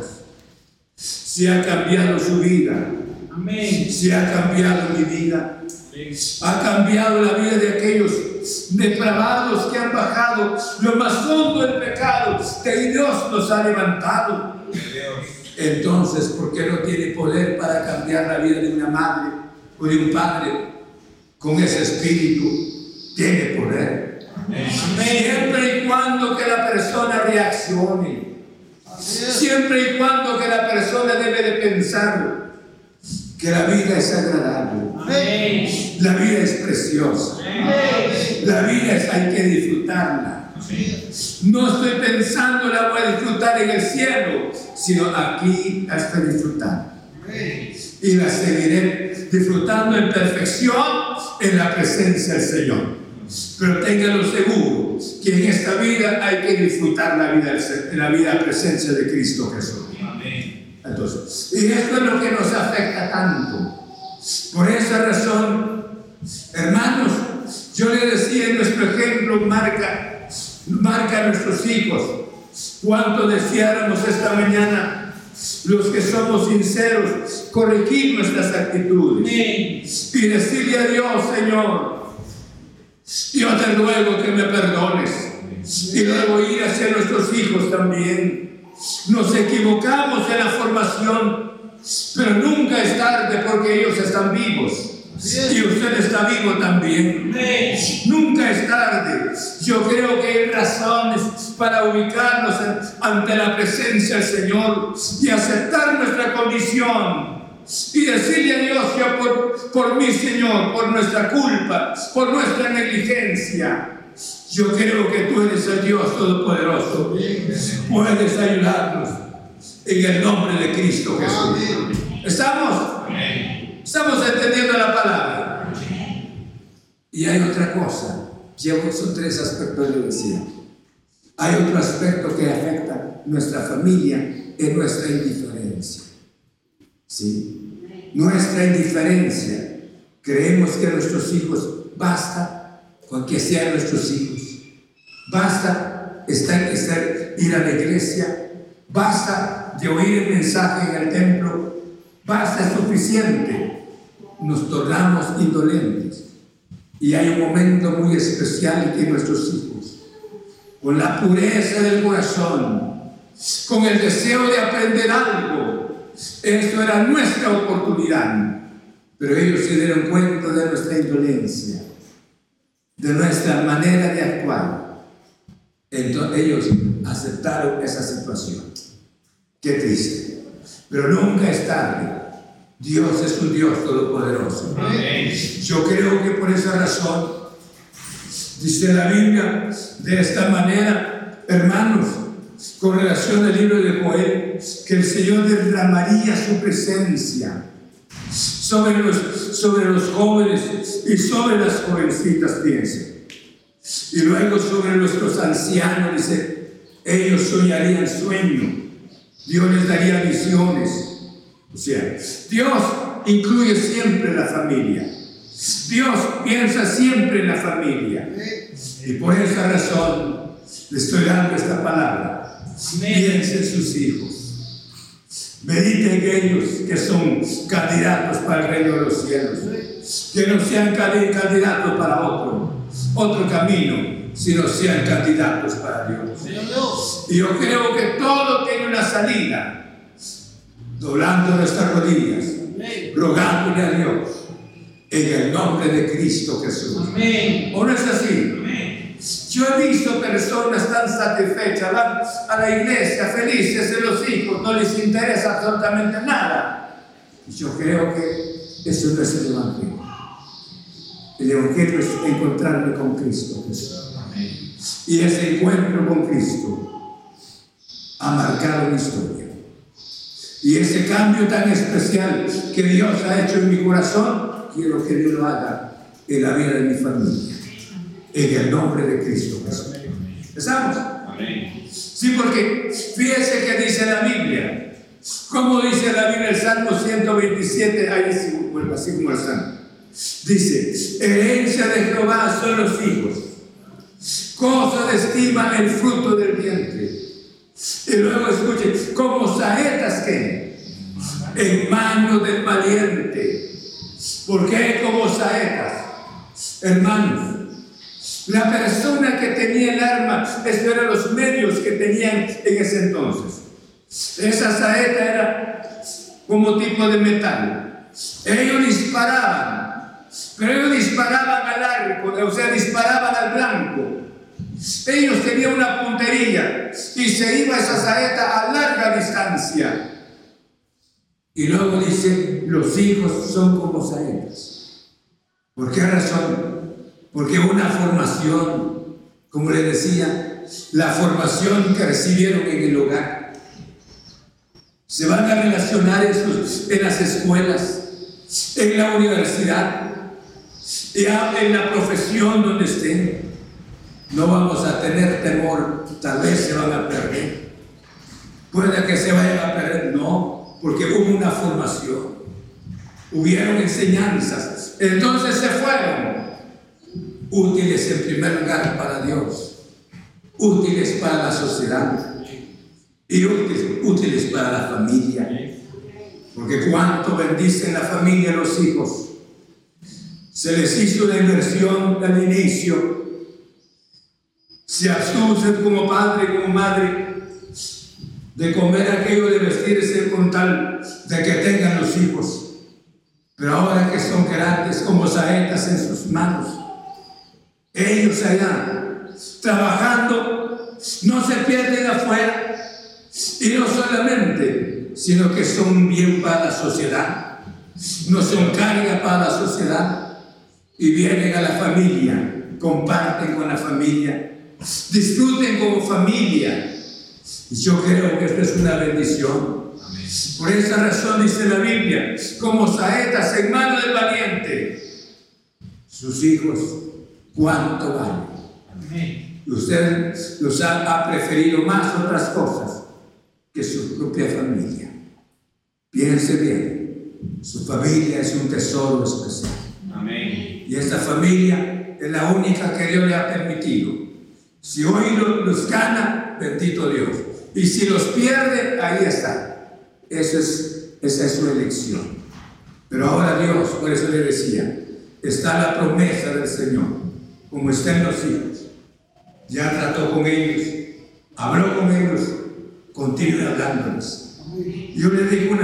Se ha cambiado su vida. Amén. Se ha cambiado mi vida. Ha cambiado la vida de aquellos depravados que han bajado lo más hondo del pecado, que Dios los ha levantado. Entonces, ¿por qué no tiene poder para cambiar la vida de una madre o de un padre? Con ese espíritu tiene poder. Siempre y cuando que la persona reaccione, siempre y cuando que la persona debe de pensar que la vida es agradable, la vida es preciosa, la vida hay que disfrutarla. No estoy pensando la voy a disfrutar en el cielo, sino aquí la estoy disfrutando y la seguiré disfrutando en perfección en la presencia del Señor. Pero ténganlo seguro que en esta vida hay que disfrutar la vida presencia de Cristo Jesús. Entonces, y esto es lo que nos afecta tanto. Por esa razón, hermanos, yo le decía, en nuestro ejemplo marca a nuestros hijos. Cuánto deseáramos esta mañana, los que somos sinceros, corregir nuestras actitudes y decirle a Dios: Señor, yo te ruego que me perdones. Y luego ir hacia nuestros hijos también. Nos equivocamos en la formación, pero nunca es tarde, porque ellos están vivos y usted está vivo también. Nunca es tarde. Yo creo que hay razones para ubicarnos ante la presencia del Señor y aceptar nuestra condición y decirle a Dios: yo por mí, Señor, por nuestra culpa, por nuestra negligencia, yo creo que tú eres el Dios Todopoderoso. Puedes ayudarnos en el nombre de Cristo Jesús. ¿Estamos? ¿Estamos entendiendo la palabra? Y hay otra cosa. Son tres aspectos, yo decía. Hay otro aspecto que afecta nuestra familia, en nuestra indiferencia. ¿Sí? Nuestra indiferencia. Creemos que nuestros hijos, basta con que sean nuestros hijos, basta ir a la iglesia, basta de oír el mensaje en el templo, basta, es suficiente. Nos tornamos indolentes. Y hay un momento muy especial en que nuestros hijos, con la pureza del corazón, con el deseo de aprender algo, esto era nuestra oportunidad, pero ellos se dieron cuenta de nuestra indolencia, de nuestra manera de actuar. Entonces ellos aceptaron esa situación. Qué triste, pero nunca es tarde. Dios es un Dios todopoderoso. Amén. Yo creo que por esa razón dice la Biblia de esta manera, hermanos, con relación al libro de Joel, que el Señor derramaría su presencia sobre los jóvenes y sobre las jovencitas, fíjense. Y luego sobre nuestros ancianos, dice, ellos soñarían sueño, Dios les daría visiones. O sea, Dios incluye siempre la familia. Dios piensa siempre en la familia. Y por esa razón, le estoy dando esta palabra. Piense en sus hijos. Medite en ellos que son candidatos para el reino de los cielos. Que no sean candidatos para otro camino, sino sean candidatos para Dios. Y yo creo que todo tiene una salida. Doblando nuestras rodillas, rogándole a Dios en el nombre de Cristo Jesús. ¿O no es así? Yo he visto personas tan satisfechas, van a la iglesia felices de los hijos, no les interesa absolutamente nada. Yo creo que eso no es el Evangelio. El Evangelio es encontrarme con Cristo Jesús. Y ese encuentro con Cristo ha marcado mi historia. Y ese cambio tan especial que Dios ha hecho en mi corazón, quiero que Dios lo haga en la vida de mi familia. En el nombre de Cristo Jesús. ¿Estamos? Amén. Sí, porque fíjese que dice la Biblia. ¿Cómo dice la Biblia? El Salmo 127, ahí así como el Salmo. Dice, herencia de Jehová son los hijos, cosa de estima el fruto del vientre. Y luego escuche, como saetas que en mano del valiente. ¿Por qué como saetas? Hermanos, la persona que tenía el arma, estos eran los medios que tenían en ese entonces. Esa saeta era como tipo de metal. Ellos disparaban, pero ellos disparaban al arco, o sea, disparaban al blanco. Ellos tenían una puntería y se iba esa saeta a larga distancia. Y luego dice, los hijos son como saetas. ¿Por qué razón? Porque una formación, como le decía, la formación que recibieron en el hogar, se van a relacionar en las escuelas, en la universidad, ya en la profesión donde estén. No vamos a tener temor, tal vez se van a perder. Puede que se vayan a perder, no, porque hubo una formación, hubieron enseñanzas, entonces se fueron. Útiles en primer lugar para Dios, útiles para la sociedad y útiles para la familia, porque cuánto bendicen la familia a los hijos. Se les hizo una inversión al inicio, se abstusen como padre y como madre de comer aquello, de vestirse con tal de que tengan los hijos, pero ahora que son grandes como saetas en sus manos, ellos allá trabajando no se pierden afuera, y no solamente, sino que son bien para la sociedad, no son carga para la sociedad, y vienen a la familia, comparten con la familia, disfruten como familia. Y yo creo que esto es una bendición. Amén. Por esa razón dice la Biblia, como saetas en mano del valiente, sus hijos cuánto valen. Amén. Y usted los ha preferido más otras cosas que su propia familia. Piense bien, su familia es un tesoro especial. Amén. Y esta familia es la única que Dios le ha permitido. Si hoy los gana, bendito Dios. Y si los pierde, ahí está. Esa es su elección. Pero ahora Dios, por eso le decía, está la promesa del Señor. Como estén los hijos, ya trató con ellos, habló con ellos, continúe hablándoles. Yo les dejo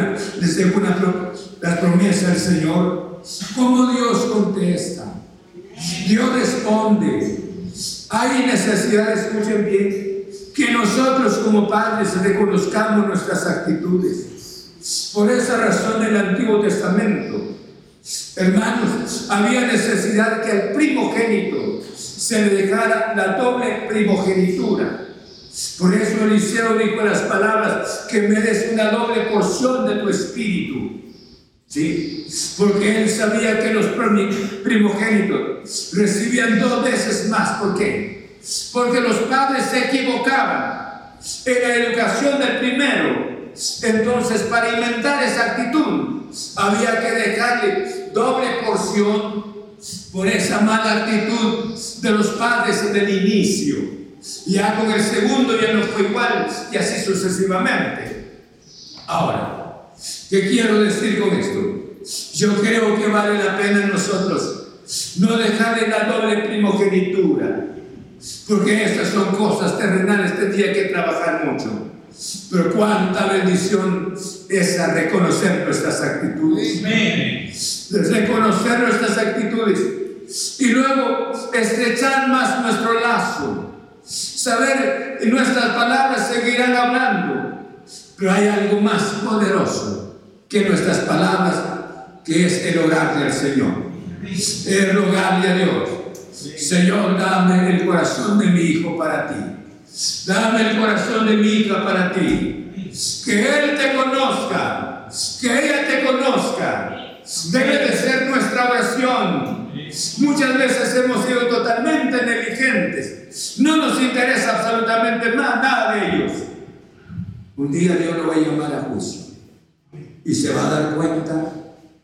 la promesa del Señor. ¿Cómo Dios contesta? Dios responde. Hay necesidad, escuchen bien, que nosotros como padres reconozcamos nuestras actitudes. Por esa razón en el Antiguo Testamento, hermanos, había necesidad que al primogénito se le dejara la doble primogenitura. Por eso Eliseo dijo las palabras, que me des una doble porción de tu espíritu. ¿Sí? Porque él sabía que los primogénitos recibían 2 veces más. ¿Por qué? Porque los padres se equivocaban en la educación del primero. Entonces, para inventar esa actitud, había que dejarle doble porción por esa mala actitud de los padres en el inicio. Ya con el segundo ya no fue igual, y así sucesivamente. Ahora, ¿qué quiero decir con esto? Yo creo que vale la pena nosotros no dejar la doble primogenitura, porque estas son cosas terrenales, tendría que trabajar mucho. Pero cuánta bendición es a reconocer nuestras actitudes. Reconocer nuestras actitudes y luego estrechar más nuestro lazo. Saber que nuestras palabras seguirán hablando, pero hay algo más poderoso que nuestras palabras, que es el orarle al Señor, el rogarle a Dios. Señor, dame el corazón de mi hijo para ti. Dame el corazón de mi hija para ti. Que él te conozca, que ella te conozca. Debe de ser nuestra oración. Muchas veces hemos sido totalmente negligentes. No nos interesa absolutamente nada de ellos. Un día Dios lo va a llamar a juicio y se va a dar cuenta.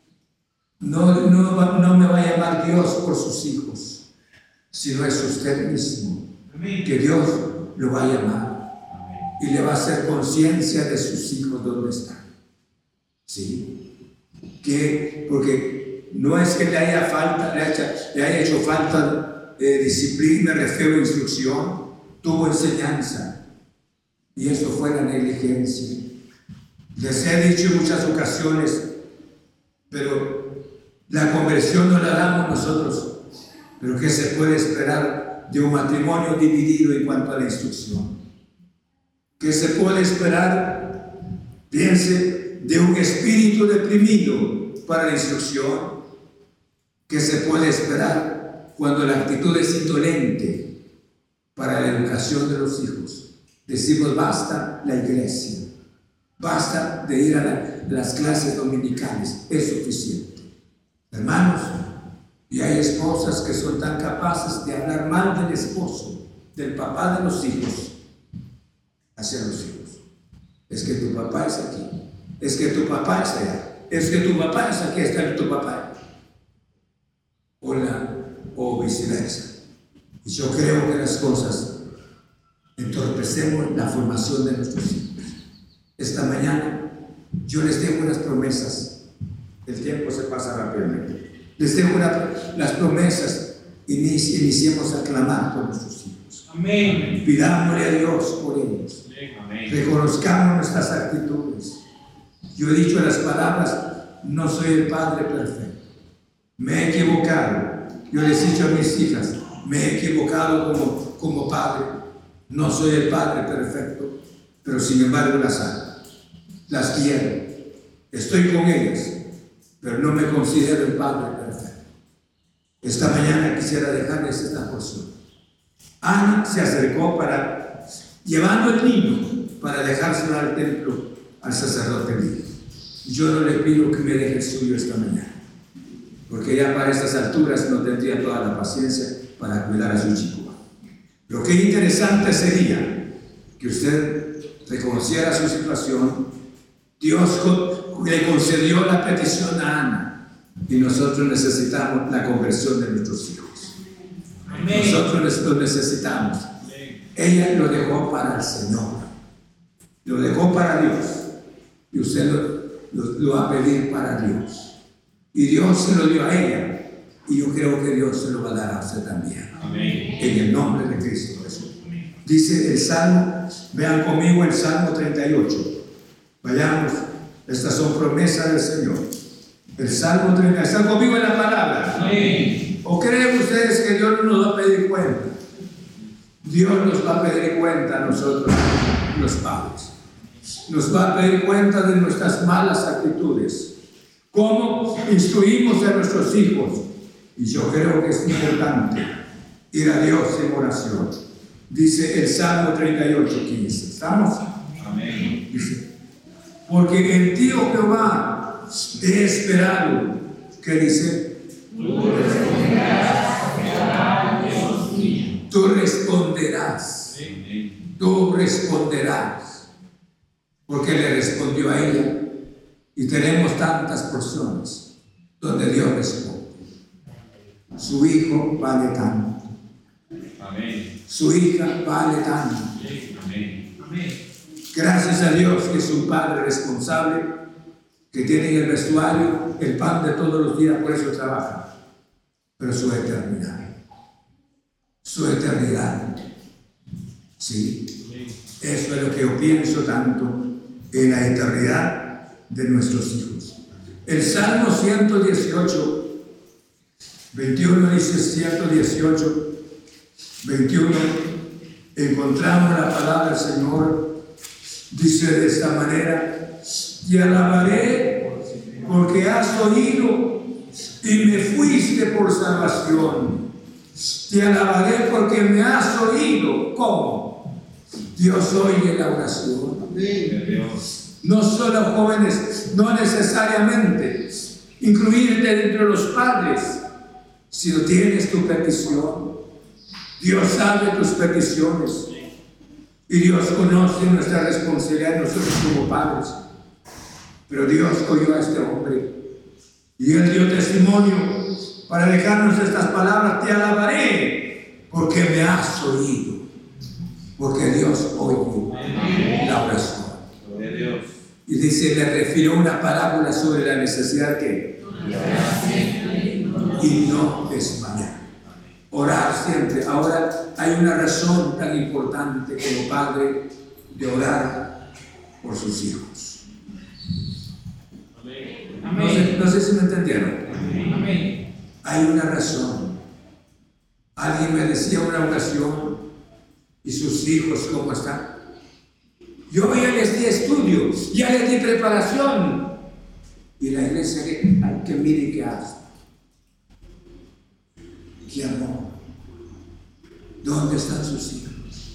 No me va a llamar Dios por sus hijos, sino es usted mismo, que Dios lo va a llamar y le va a hacer conciencia de sus hijos donde están. ¿Sí? Porque no es que le haya hecho falta disciplina, me refiero a instrucción, tuvo enseñanza, y eso fue la negligencia. Les he dicho en muchas ocasiones, pero la conversión no la damos nosotros. Pero ¿qué se puede esperar de un matrimonio dividido en cuanto a la instrucción? ¿Qué se puede esperar, piense, de un espíritu deprimido para la instrucción? ¿Qué se puede esperar cuando la actitud es indolente para la educación de los hijos? Decimos, basta la iglesia, basta de ir a las clases dominicales, es suficiente. Hermanos, y hay esposas que son tan capaces de hablar mal del esposo, del papá de los hijos, hacia los hijos. Es que tu papá es aquí, es que tu papá es allá, es que tu papá es aquí, está tu papá. O viceversa. Y yo creo que las cosas entorpecemos la formación de nuestros hijos. Esta mañana yo les dejo unas promesas. El tiempo se pasa rápidamente. Les dejo las promesas. Iniciemos a clamar por nuestros hijos. Amén. Pidámosle a Dios por ellos. Amén. Reconozcamos nuestras actitudes. Yo he dicho las palabras, no soy el padre perfecto. Me he equivocado. Yo les he dicho a mis hijas, me he equivocado como padre. No soy el padre perfecto, pero sin embargo las amo. Las quiero. Estoy con ellas, pero no me considero el padre perfecto. Esta mañana quisiera dejarles esta porción. Ana se acercó llevando el niño para dejárselo al templo al sacerdote Elí. Yo no le pido que me deje el suyo esta mañana, porque ya para estas alturas no tendría toda la paciencia para cuidar a su chico. Lo que interesante sería que usted reconociera su situación. Dios le concedió la petición a Ana y nosotros necesitamos la conversión de nuestros hijos. Amén. Nosotros lo necesitamos. Ella lo dejó para el Señor, lo dejó para Dios, y usted lo va a pedir para Dios, y Dios se lo dio a ella, y yo creo que Dios se lo va a dar a usted también. Amén. En el nombre de Cristo Jesús. Dice el Salmo, vean conmigo el Salmo 38. Vayamos, estas son promesas del Señor. El Salmo 38, ¿están conmigo en la palabra? Amén. ¿O creen ustedes que Dios no nos va a pedir cuenta? Dios nos va a pedir cuenta a nosotros, los padres. Nos va a pedir cuenta de nuestras malas actitudes. Cómo instruimos a nuestros hijos. Y yo creo que es importante ir a Dios en oración. Dice el Salmo 38:15. ¿Estamos? Amén. Dice, porque en ti, oh Jehová, he esperado. ¿Qué dice? Tú responderás, Jehová, Dios mío. Tú responderás. Tú responderás. Porque le respondió a ella. Y tenemos tantas porciones donde Dios responde. Su hijo vale tanto. Amén. Su hija vale tanto. Gracias a Dios que es un padre responsable, que tiene en el vestuario el pan de todos los días, por eso trabaja. Pero su eternidad, sí, eso es lo que yo pienso tanto en la eternidad de nuestros hijos. El Salmo 118, 21 dice 118, 21, encontramos la palabra del Señor, dice de esta manera: te alabaré porque has oído y me fuiste por salvación. Te alabaré porque me has oído. ¿Cómo? Dios oye la oración. No solo jóvenes, no necesariamente incluirte dentro de los padres, si no tienes tu petición. Dios sabe tus peticiones y Dios conoce nuestra responsabilidad nosotros como padres. Pero Dios oyó a este hombre y él dio testimonio para dejarnos estas palabras: te alabaré porque me has oído. Porque Dios oye la oración. Y dice, le refirió una parábola sobre la necesidad que y no desmayar. Orar siempre. Ahora hay una razón tan importante como padre de orar por sus hijos. No sé si me entendieron. Hay una razón. Alguien me decía una ocasión: ¿y sus hijos cómo están? Yo ya les di estudio, ya les di preparación. Y la iglesia que mire qué hace. ¿Qué amor? ¿Dónde están sus hijos?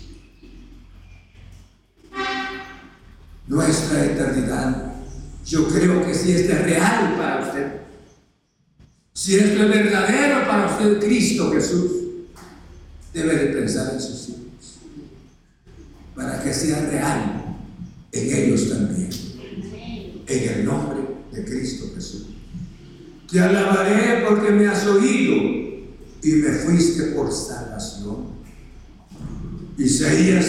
Nuestra eternidad, yo creo que si esto es real para usted, si esto es verdadero para usted, Cristo Jesús, debe de pensar en sus hijos, para que sea real en ellos también, en el nombre de Cristo Jesús. Te alabaré porque me has oído y me fuiste por salvación. Isaías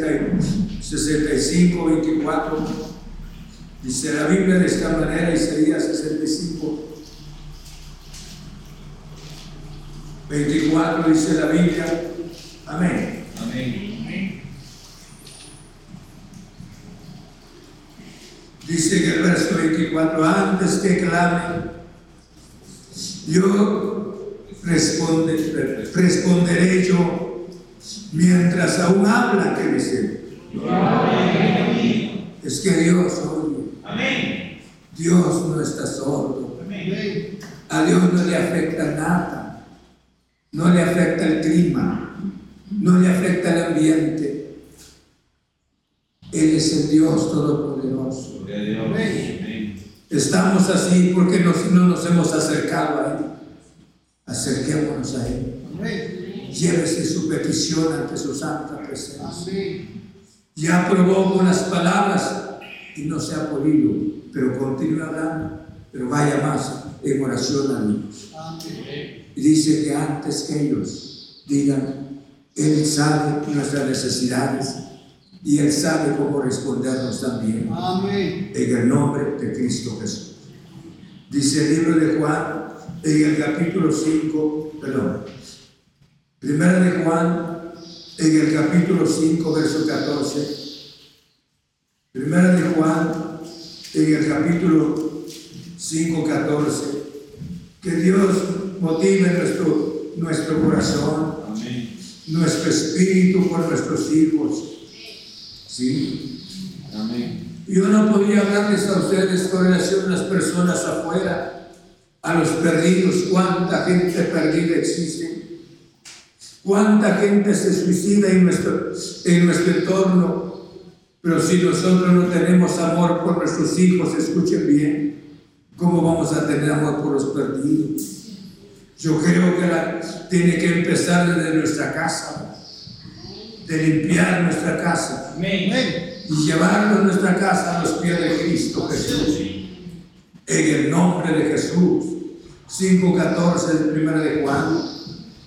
65, 24, dice la Biblia de esta manera, Isaías 65, 24, dice la Biblia. Amén. Dice en el verso 24: antes que clame, yo responderé yo, mientras aún habla que dice. Es que Dios oye. Dios no está sordo. A Dios no le afecta nada. No le afecta el clima. No le afecta el ambiente. Él es el Dios Todopoderoso. Estamos así porque no nos hemos acercado a Él. Acerquémonos a Él. Llévese su petición ante su santa presencia. Ya probó con las palabras y no se ha podido, pero continúa hablando, pero vaya más en oración a Dios. Y dice que antes que ellos digan, Él sabe nuestras necesidades y Él sabe cómo respondernos también. En el nombre de Cristo Jesús. Dice el libro de Juan, en el capítulo 5, Primera de Juan, en el capítulo 5, verso 14. Primera de Juan, en el capítulo 5, 14. Que Dios motive nuestro corazón, nuestro espíritu por nuestros hijos. ¿Sí? Yo no podría hablarles a ustedes con relación a las personas afuera, a los perdidos. Cuánta gente perdida existe. Cuánta gente se suicida en nuestro entorno. Pero si nosotros no tenemos amor por nuestros hijos, escuchen bien, ¿cómo vamos a tener amor por los perdidos? Yo creo que tiene que empezar desde nuestra casa, de limpiar nuestra casa. Y llevarnos a nuestra casa a los pies de Cristo Jesús. En el nombre de Jesús. 5:14 de Primera de Juan.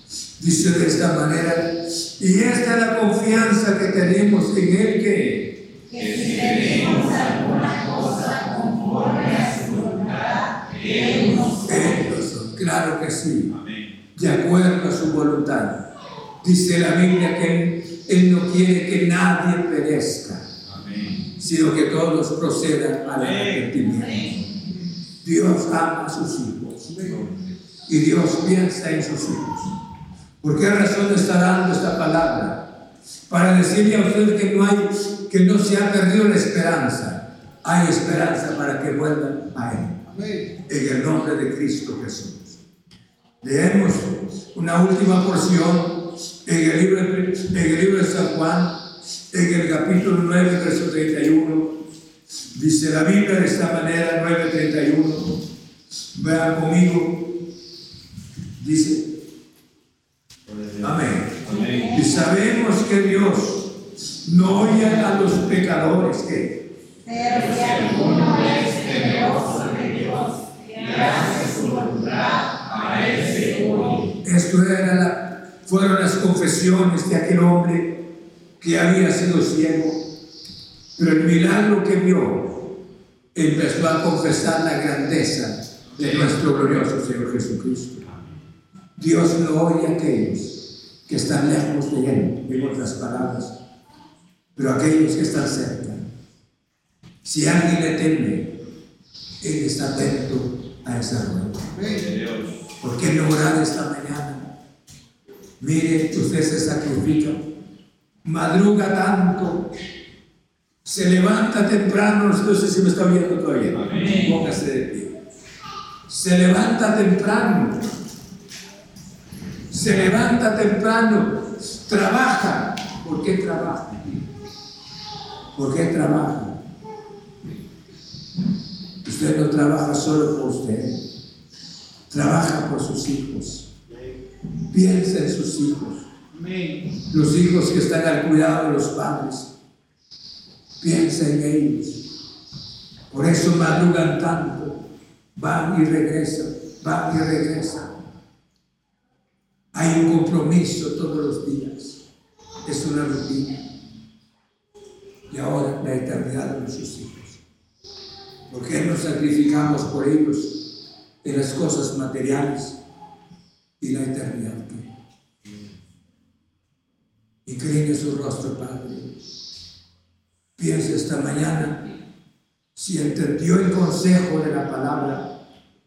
Dice de esta manera, y esta es la confianza que tenemos en Él, que si tenemos alguna cosa conforme a su voluntad, Él nos da. Claro que sí. De acuerdo a su voluntad. Dice la Biblia que Él no quiere que nadie perezca, sino que todos procedan al arrepentimiento. Dios ama a sus hijos y Dios piensa en sus hijos. ¿Por qué razón está dando esta palabra? Para decirle a usted que no se ha perdido la esperanza. Hay esperanza para que vuelvan a Él. En el nombre de Cristo Jesús. Leemos una última porción en el libro de San Juan, en el capítulo 9, verso 31. Dice la Biblia de esta manera, 9:31. Vean conmigo. Dice, amén. Y sabemos que Dios no oye a los pecadores que, pero si alguno es temeroso de Dios y hace su voluntad, a Él se oye. Esto fueron las confesiones de aquel hombre que había sido ciego, pero el milagro que vio empezó a confesar la grandeza de nuestro glorioso Señor Jesucristo. Dios no oye a aquellos que están lejos de Él, en otras palabras, pero aquellos que están cerca. Si alguien le teme, Él está atento a esa rueda. ¿Por qué no orar esta mañana? Mire, usted se sacrifica, madruga tanto, se levanta temprano, no sé si me está viendo todavía, póngase de pie. Se levanta temprano, trabaja. ¿Por qué trabaja? ¿Por qué trabaja? Usted no trabaja solo por usted, trabaja por sus hijos. Piensa en sus hijos. Los hijos que están al cuidado de los padres. Piensa en ellos. Por eso madrugan tanto. Van y regresan. Hay un compromiso todos los días. Es una rutina. Y ahora la eternidad de nuestros hijos. ¿Por qué nos sacrificamos por ellos en las cosas materiales y la eternidad? Incline su rostro, Padre. Piensa esta mañana si entendió el consejo de la palabra.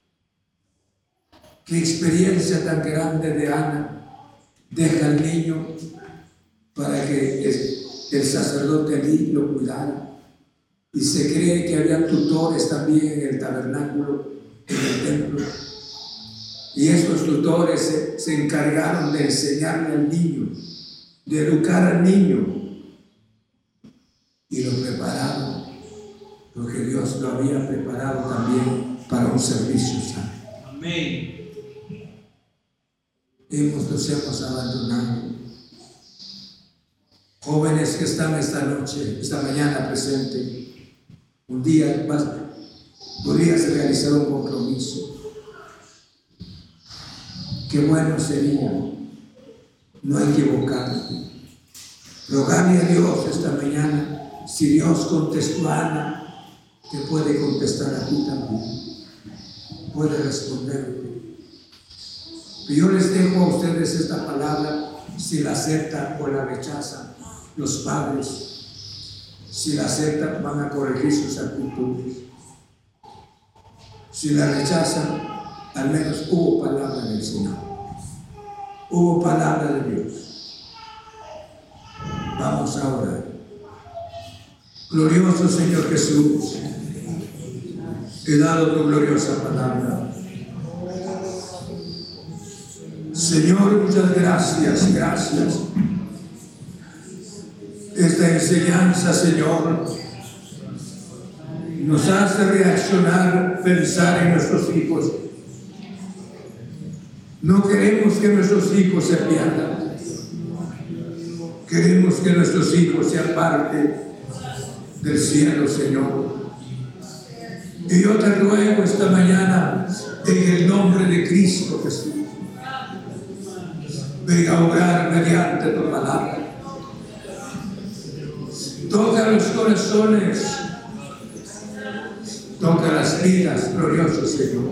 Qué experiencia tan grande de Ana. Deja al niño para que el sacerdote allí lo cuidara. Y se cree que había tutores también en el tabernáculo, en el templo. Y estos tutores se encargaron de enseñarle al niño, de educar al niño. Y lo prepararon, porque Dios lo había preparado también para un servicio santo. Amén. Nos hemos abandonado. Jóvenes que están esta mañana presente, un día más podrías realizar un compromiso. Qué bueno sería no equivocarte. Rogarle a Dios esta mañana, si Dios contestó a Ana, te puede contestar a ti también. Puede responderte. Yo les dejo a ustedes esta palabra, si la aceptan o la rechazan. Los padres, si la aceptan, van a corregir sus actitudes. Si la rechazan, al menos hubo palabra del Señor. Hubo palabra de Dios. Vamos a orar. Glorioso Señor Jesús, he dado tu gloriosa palabra. Señor, muchas gracias. Esta enseñanza, Señor, nos hace reaccionar, pensar en nuestros hijos. No queremos que nuestros hijos se pierdan. Queremos que nuestros hijos sean parte del cielo, Señor. Y yo te ruego esta mañana, en el nombre de Cristo Jesús, venga a obrar mediante tu palabra. Toca los corazones, toca las vidas, glorioso Señor.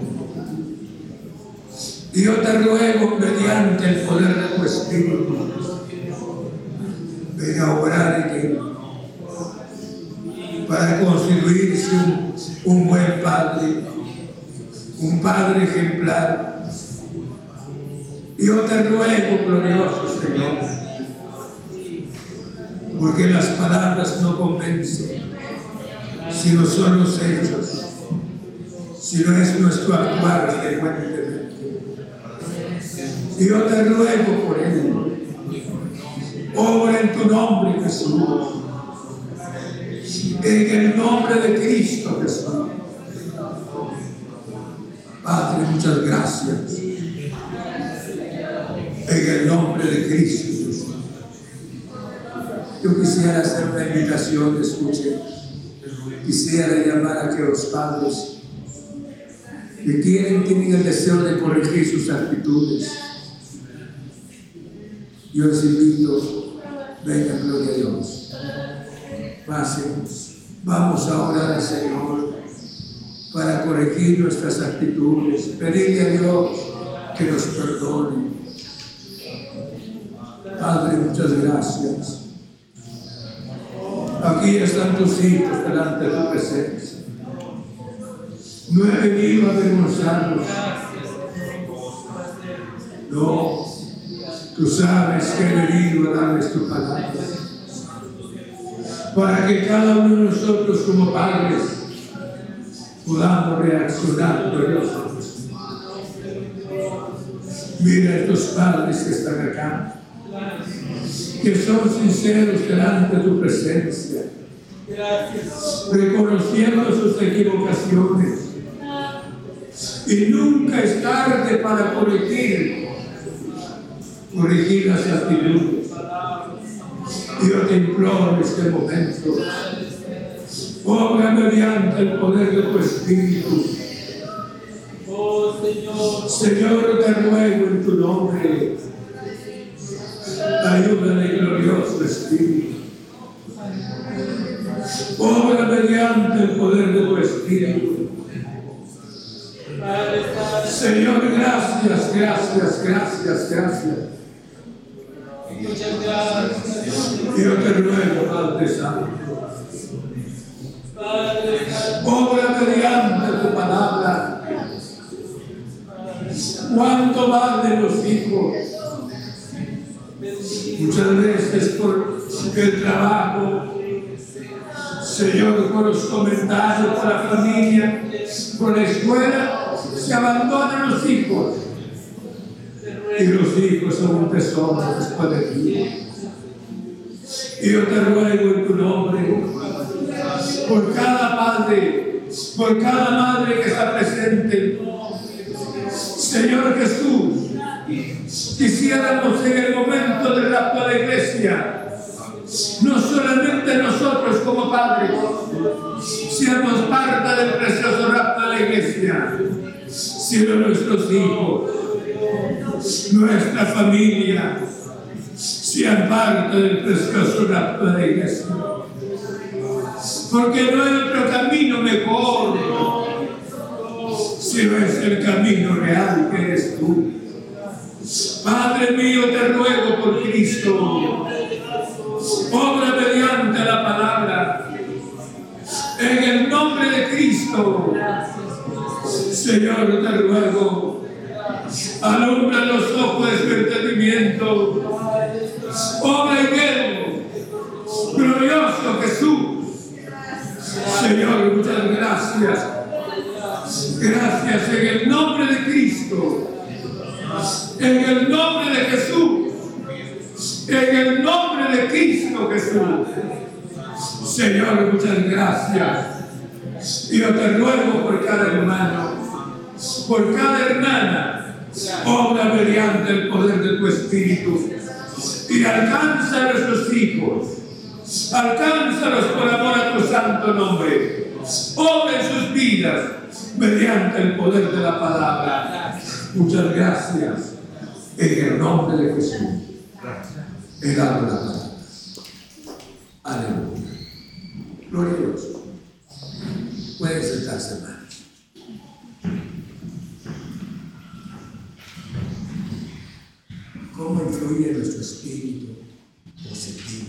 Y yo te ruego mediante el poder de tu Espíritu, venga a obrar en él para constituirse un buen padre, un padre ejemplar. Y yo te ruego, glorioso Señor, porque las palabras no convencen, sino son los hechos, sino es nuestro actuar frecuentemente. Y yo te ruego por él, obra en tu nombre, Jesús, en el nombre de Cristo Jesús. Padre, muchas gracias, en el nombre de Cristo Jesús. Yo quisiera hacer una invitación, escuche. Quisiera llamar a aquellos padres que tienen el deseo de corregir sus actitudes. Yo les invito, venga, gloria a Dios. Pasemos. Vamos a orar al Señor para corregir nuestras actitudes. Pedirle a Dios que nos perdone. Padre, muchas gracias. Aquí están tus hijos delante de tu presencia. No he venido a avergonzarlos. No, tú sabes que he venido a darles tu palabra. Para que cada uno de nosotros como padres podamos reaccionar gloriosos. Mira a estos padres que están acá, que son sinceros delante de tu presencia, reconociendo sus equivocaciones. Y nunca es tarde para corregir las actitudes. Y yo te imploro en este momento, obra mediante el poder de tu Espíritu. Señor, te ruego en tu nombre, ayúdame, glorioso Espíritu. Obra mediante el poder de tu Espíritu. Señor, gracias, gracias, gracias, gracias. Muchas gracias. Yo te ruego, Padre Santo, obra mediante tu palabra. ¿Cuánto valen los hijos? Muchas veces por el trabajo, Señor, por los comentarios, por la familia, por la escuela, se abandonan los hijos. Y los hijos son un tesoro después de ti. Y yo te ruego en tu nombre, por cada padre, por cada madre que está presente, Señor Jesús, quisiéramos en el momento del rapto de la iglesia, no solamente nosotros como padres, seamos parte del precioso rapto de la iglesia, sino nuestros hijos, nuestra familia, sean parte del precioso rapto de la iglesia. Porque no hay otro camino mejor, sino es el camino real que eres tú. Padre mío, te ruego por Cristo, obra mediante la palabra, en el nombre de Cristo. Señor, te ruego, alumbra los ojos de su entendimiento, obra en él, glorioso Jesús. Señor, muchas gracias. Gracias en el nombre de Cristo, en el nombre de Jesús, en el nombre de Cristo Jesús. Señor, muchas gracias. Y yo te ruego por cada hermano, por cada hermana, obra mediante el poder de tu Espíritu y alcanza a nuestros hijos, alcánzalos por amor a tu santo nombre, obra en sus vidas mediante el poder de la palabra. Muchas gracias. En el nombre de Jesús. He dado la palabra. Aleluya. Gloria a Dios. Pueden sentarse, hermanos. ¿Cómo influye nuestro espíritu